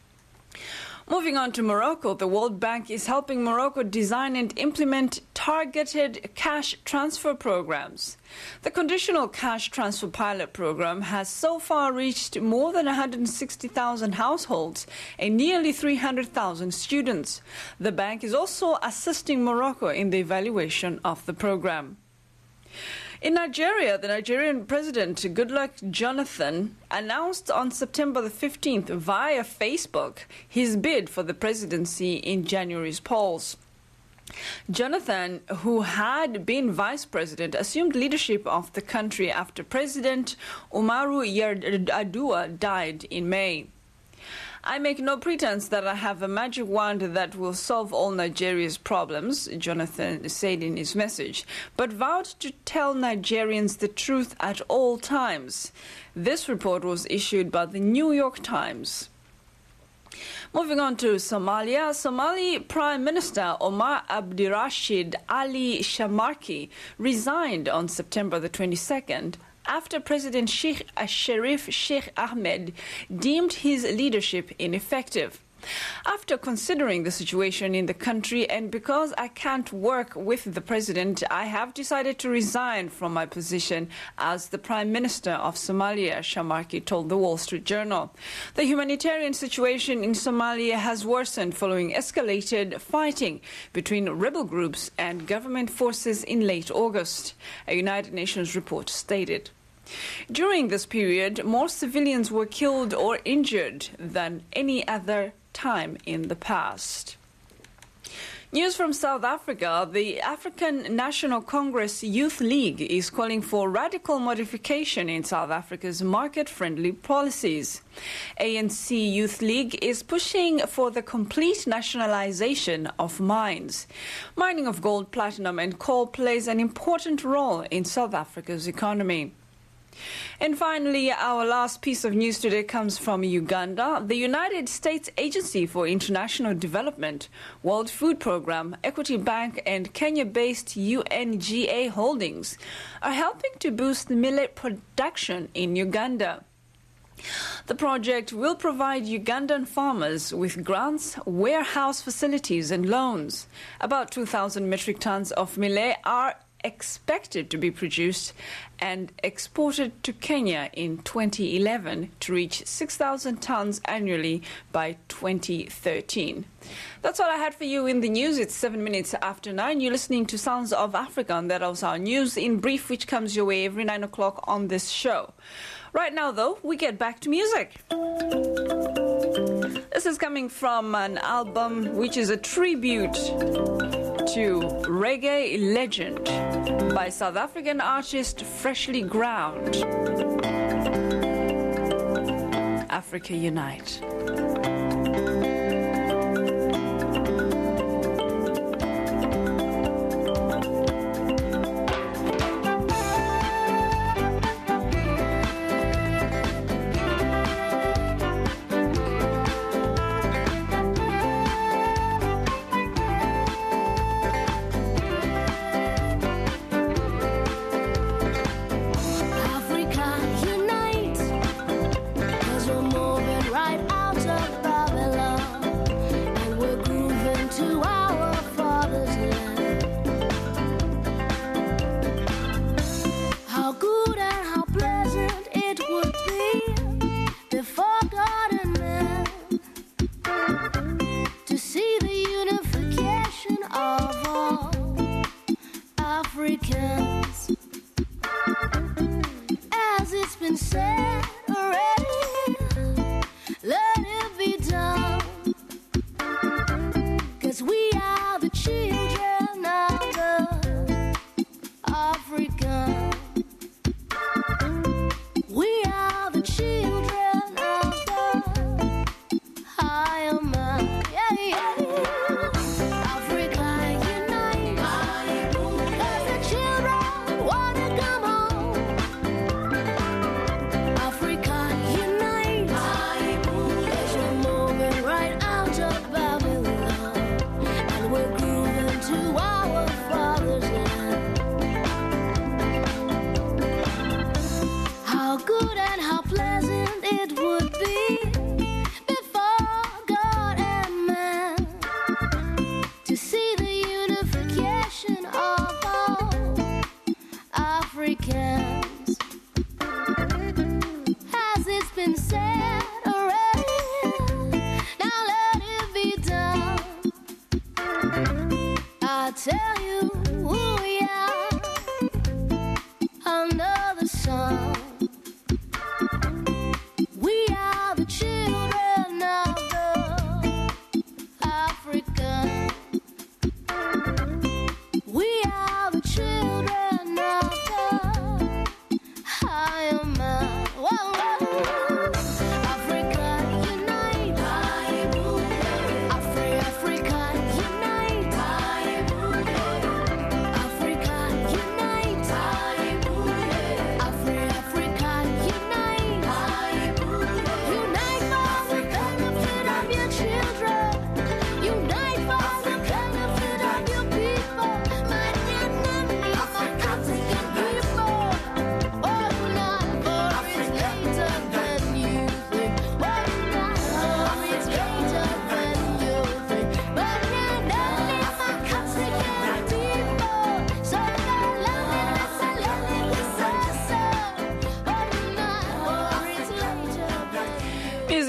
Moving on to Morocco, the World Bank is helping Morocco design and implement targeted cash transfer programs. The Conditional Cash Transfer Pilot Program has so far reached more than 160,000 households and nearly 300,000 students. The bank is also assisting Morocco in the evaluation of the program. In Nigeria, the Nigerian President Goodluck Jonathan announced on September the 15th via Facebook his bid for the presidency in January's polls. Jonathan, who had been vice president, assumed leadership of the country after President Umaru Yar'Adua died in May. I make no pretense that I have a magic wand that will solve all Nigeria's problems, Jonathan said in his message, but vowed to tell Nigerians the truth at all times. This report was issued by the New York Times. Moving on to Somalia, Somali Prime Minister Omar Abdirashid Ali Shamarki resigned on September the 22nd after President Sharif Sheikh Ahmed deemed his leadership ineffective. After considering the situation in the country and because I can't work with the president, I have decided to resign from my position as the Prime Minister of Somalia, Shamarki told the Wall Street Journal. The humanitarian situation in Somalia has worsened following escalated fighting between rebel groups and government forces in late August, a United Nations report stated. During this period, more civilians were killed or injured than any other time in the past. News from South Africa. The African National Congress Youth League is calling for radical modification in South Africa's market-friendly policies. ANC Youth League is pushing for the complete nationalization of mines. Mining of gold, platinum and coal plays an important role in South Africa's economy. And finally, our last piece of news today comes from Uganda. The United States Agency for International Development, World Food Programme, Equity Bank and Kenya-based UNGA Holdings are helping to boost millet production in Uganda. The project will provide Ugandan farmers with grants, warehouse facilities and loans. About 2,000 metric tons of millet are expected to be produced and exported to Kenya in 2011 to reach 6,000 tons annually by 2013. That's all I had for you in the news. It's 7 minutes after 9. You're listening to Sounds of Africa, and that was our news in brief, which comes your way every 9 o'clock on this show. Right now, though, we get back to music. This is coming from an album which is a tribute to reggae legend by South African artist Freshly Ground. Africa Unite. Africa unite.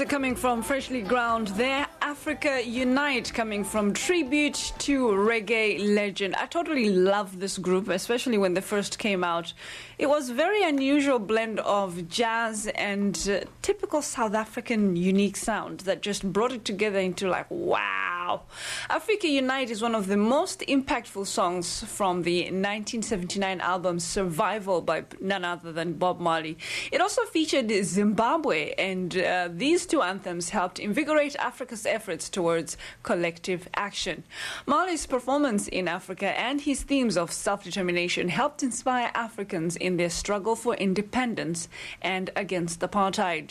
music coming from Freshly Ground there. Africa Unite coming from tribute to reggae legend. I totally love this group, especially when they first came out. It was a very unusual blend of jazz and typical South African unique sound that just brought it together into like, wow. Africa Unite is one of the most impactful songs from the 1979 album Survival by none other than Bob Marley. It also featured Zimbabwe, and these two anthems helped invigorate Africa's efforts towards collective action. Marley's performance in Africa and his themes of self-determination helped inspire Africans in their struggle for independence and against apartheid.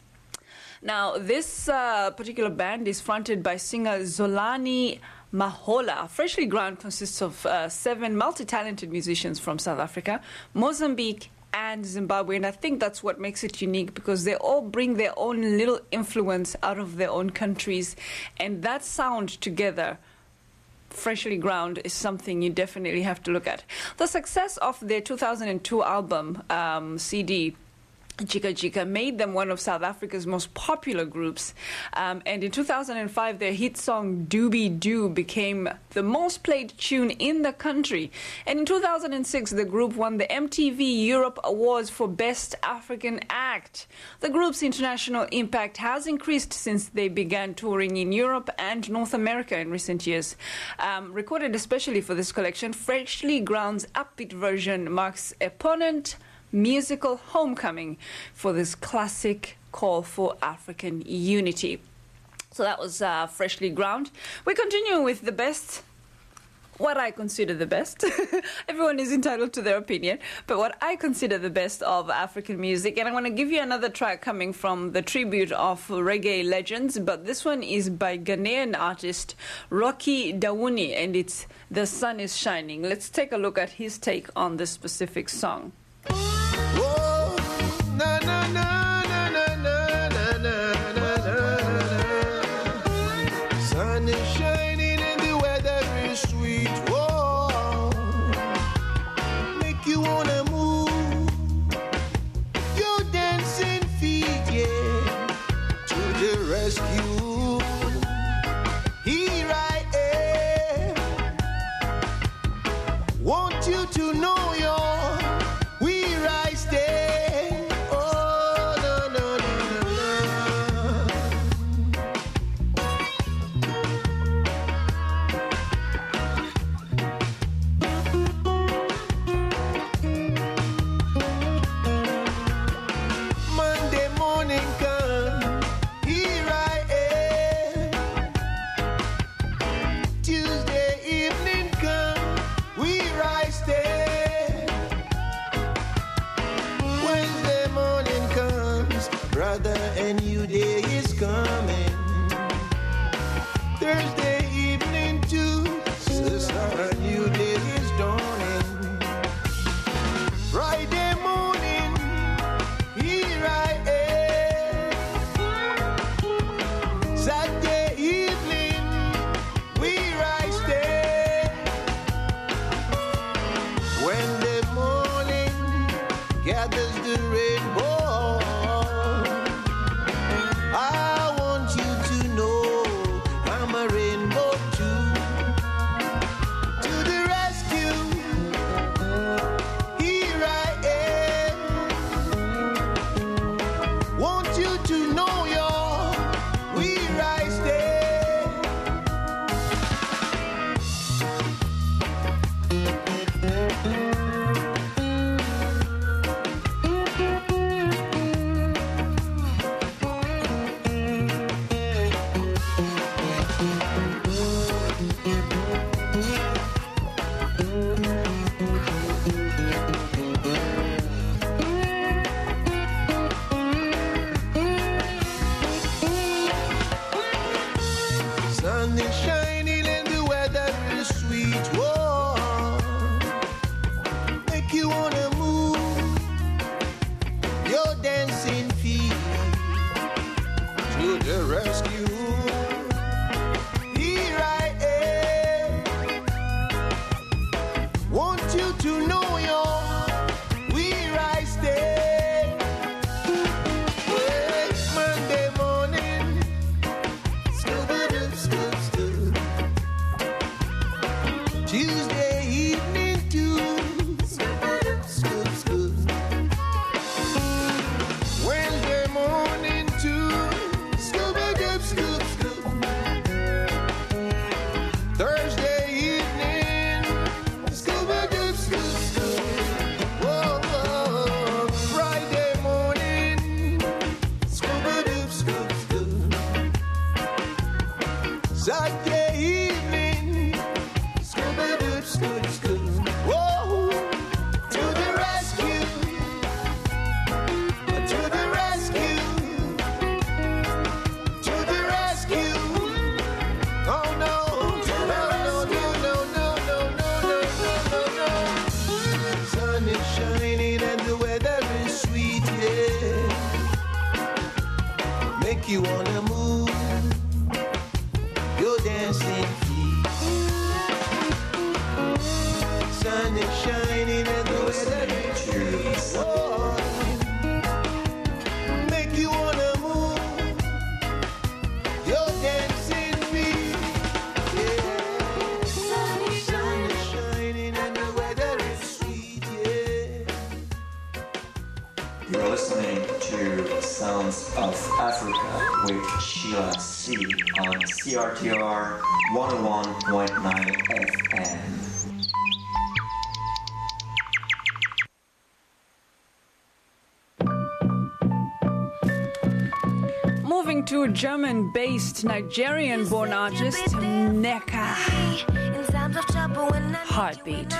Now, this particular band is fronted by singer Zolani Mahola. Freshly Ground consists of 7 multi-talented musicians from South Africa, Mozambique, and Zimbabwe, and I think that's what makes it unique, because they all bring their own little influence out of their own countries, and that sound together, Freshly Ground, is something you definitely have to look at. The success of their 2002 album CD Jika Jika made them one of South Africa's most popular groups, and in 2005 their hit song Doobie Doo became the most played tune in the country, and in 2006 the group won the MTV Europe Awards for Best African Act. The group's international impact has increased since they began touring in Europe and North America in recent years. Recorded especially for this collection, Freshly Ground's upbeat version marks a poignant musical homecoming for this classic call for African unity. So that was Freshly Ground. We're continuing with the best, what I consider the best. Everyone is entitled to their opinion, but what I consider the best of African music. And I want to give you another track coming from the tribute of reggae legends, but this one is by Ghanaian artist Rocky Dauni, and it's The Sun is Shining. Let's take a look at his take on this specific song. Na na na na na na na na na. Sun is shining and the weather is sweet. Whoa, make you wanna move your dancing feet, yeah, to the rescue. Here I am. Want you to know you're where I stay. A new day is coming. Thursday evening too, sister, a new day is dawning. Friday morning, here I am. Saturday evening, where I stay. When the morning gathers the rainbow, I want you to know I'm a rainbow too. To the rescue, here I am. Want you to know you're where I stay. Sun is shining and the weather is sweet. Whoa, make you wanna move your dancing feet to the rescue. Here I am. Want you to know you're where I stay. Well, Monday morning. make you wanna move your dancing feet. Sun is shining and the weather is warm. Make you wanna move your dancing feet. Yeah. Sun is shining and the weather is sweet. Yeah. You're listening to Sounds of Africa with Sheila C. on CRTR 101.9 FM. Moving to German-based Nigerian-born artist Nneka. Heartbeat.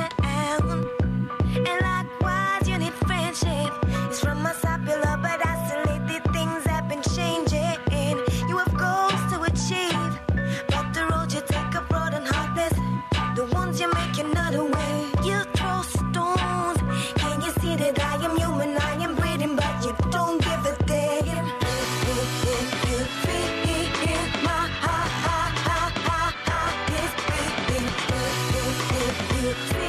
And likewise, you need friendship. It's from my popular, but isolated things have been changing. You have goals to achieve, but the road you take are broad and heartless. The ones you make another way. You throw stones. Can you see that I am human? I am breathing, but you don't give a damn. You feel my heart is beating. You feel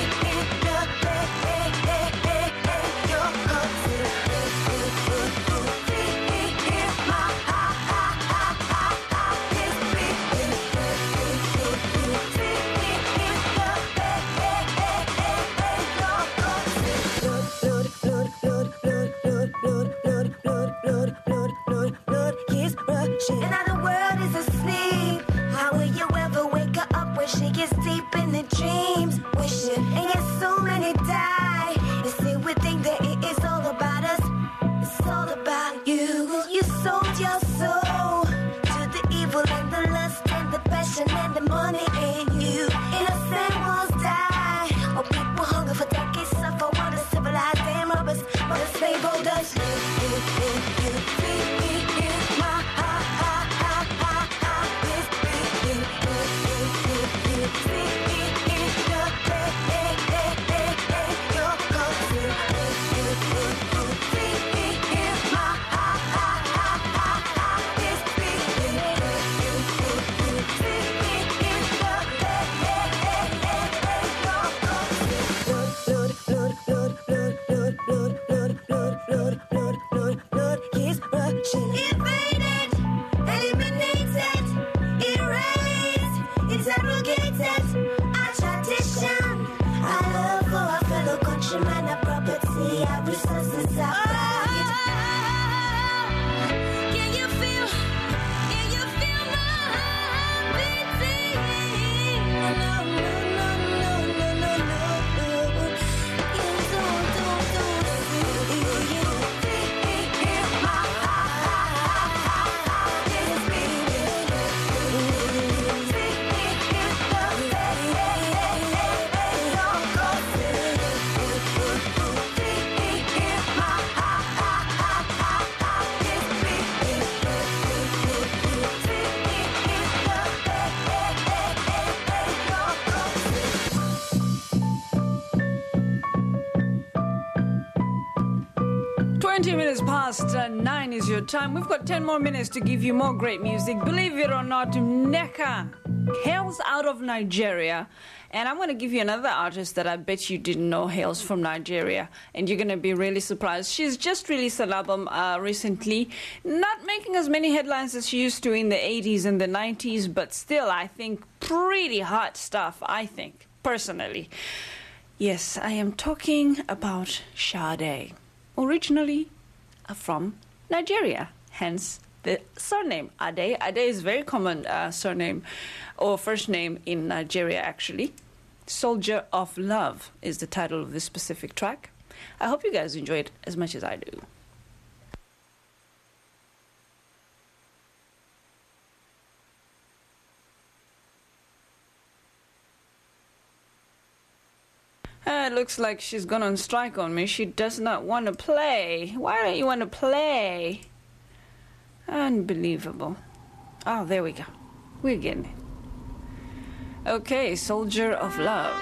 another world is asleep. How will you ever wake her up when she gets deep in the dreams? Wishing, and yet so many die. You see, we think that it is all about us. It's all about you. You sold your soul to the evil and the lust and the passion and the money in you. Innocent ones die. Or people hunger for decades, suffer while the civilized damn robbers, but the slave holders. Invaded, eliminated, erased, interrogated. Our tradition, our love for our fellow countrymen, our property, our resources, our pride. Can you feel my heart beating? No, no, no, no, no, no, no. You don't see. You feel my Minutes past 9 is your time. We've got 10 more minutes to give you more great music. Believe it or not, Nneka hails out of Nigeria. And I'm going to give you another artist that I bet you didn't know hails from Nigeria. And you're going to be really surprised. She's just released an album recently. Not making as many headlines as she used to in the 80s and the 90s. But still, I think, pretty hot stuff, I think, personally. Yes, I am talking about Sade. Originally from Nigeria, hence the surname Ade. Ade is a very common surname or first name in Nigeria, actually. Soldier of Love is the title of this specific track. I hope you guys enjoy it as much as I do. It looks like she's gone on strike on me. She does not want to play. Why don't you want to play? Unbelievable. Oh, there we go. We're getting it. Okay, Soldier of Love.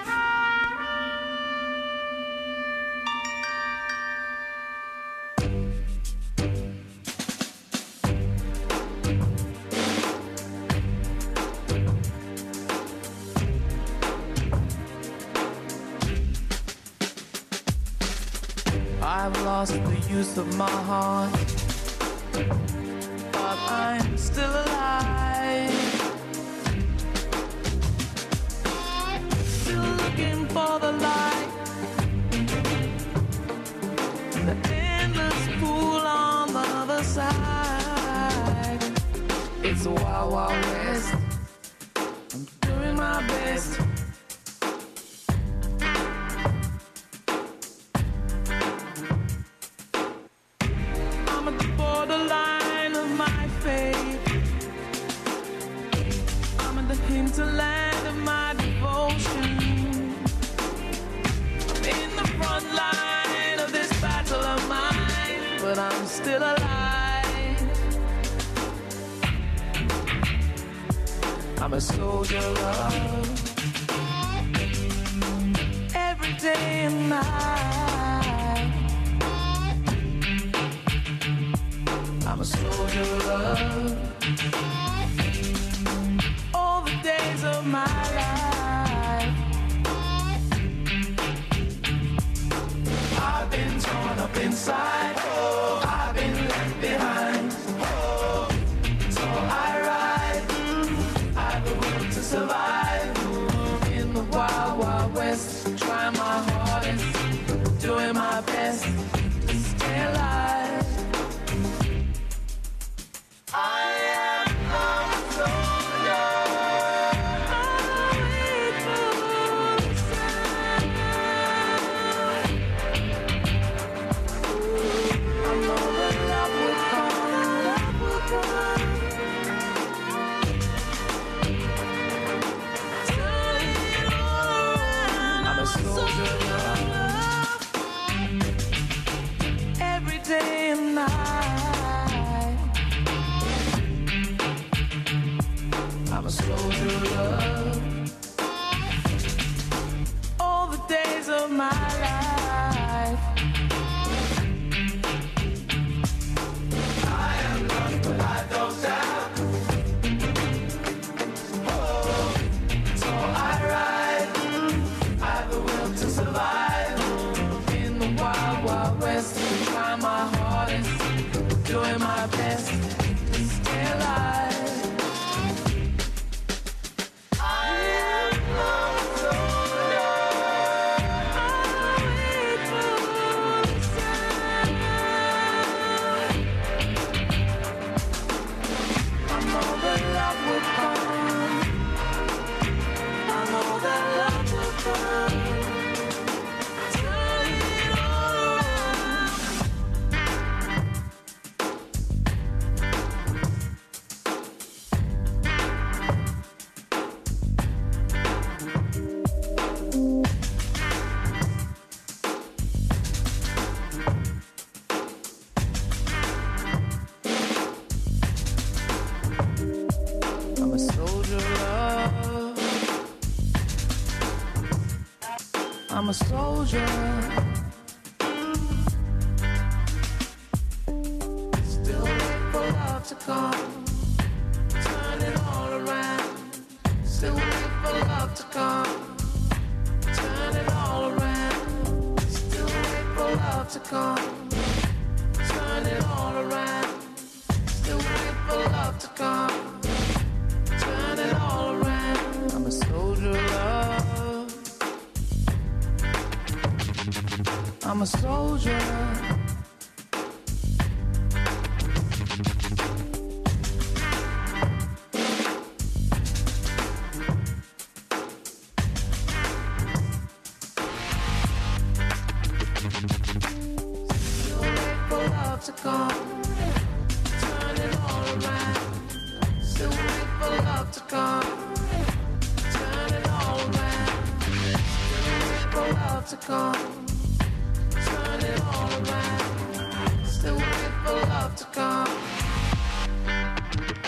lost the use of my heart, but I'm still alive. Still looking for the light, the endless pool on the other side. It's a wild, wild west. I'm doing my best. I'm at the borderline of my fate. I'm in the hinterland of my devotion. I'm in the front line of this battle of mine, but I'm still alive. I'm a soldier of love, every day and night. I'm a soldier of love, all the days of my life. I've been torn up inside, oh, I've been left behind, oh, so I ride, I've the will to survive, in the wild, wild west, trying my hardest, doing my best to stay alive. I am a soldier. I know that love will come. Turn it all around. I'm a soldier of love, every day and night. I'm a soldier of love, all the days of my life. I am lost, but I don't doubt. Oh, so I ride, I've the will to survive, in the wild, wild west, trying my hardest, doing my best to stay alive. I'm a soldier of love. I'm a soldier. Still wait for love to come. Turn it all around. Still wait for love to come. Turn it all around. Still wait for love to come. Turn it all around. Still wait for love to come. Turn it all around. I'm a soldier of love. I'm a soldier. Still wait for love to come. Turn it all around. Still wait for love to come. Turn it all around. Still wait for love to come. Turn it all around. Still wait for love to come.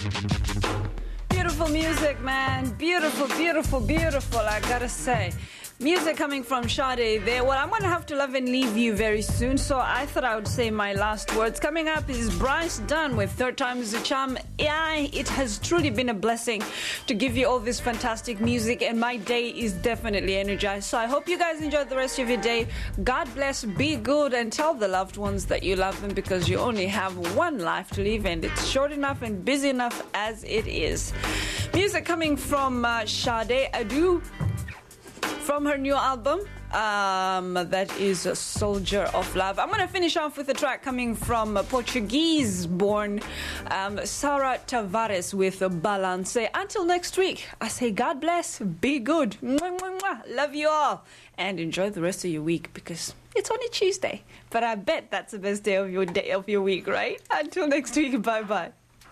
Beautiful music, man. Beautiful, beautiful, beautiful, I gotta say. Music coming from Sade there. Well, I'm going to have to love and leave you very soon, so I thought I would say my last words. Coming up is Bryce Dunn with Third Time's the Charm. Yeah, it has truly been a blessing to give you all this fantastic music, and my day is definitely energized. So I hope you guys enjoy the rest of your day. God bless, be good, and tell the loved ones that you love them, because you only have one life to live, and it's short enough and busy enough as it is. Music coming from Sade Adu, from her new album, that is a Soldier of Love. I'm going to finish off with a track coming from Portuguese-born Sara Tavares with Balance. Until next week, I say God bless, be good, mwah, mwah, mwah. Love you all, and enjoy the rest of your week, because it's only Tuesday, but I bet that's the best day of your week, right? Until next week, bye-bye.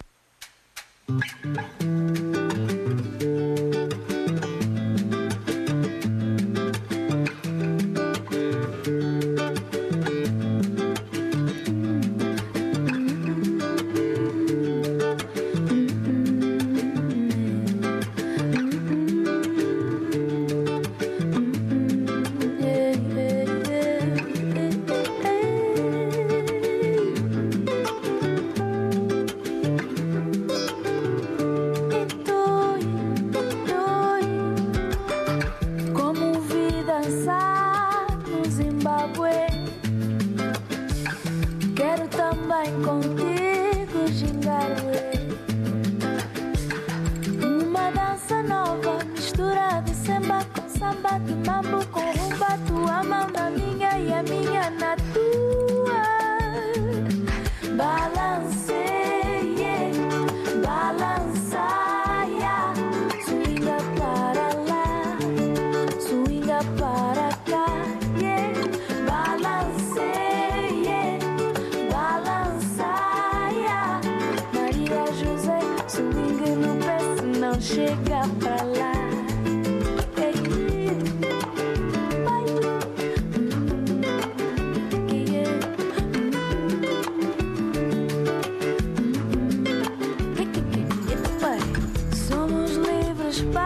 Chega pra lá. Somos livres para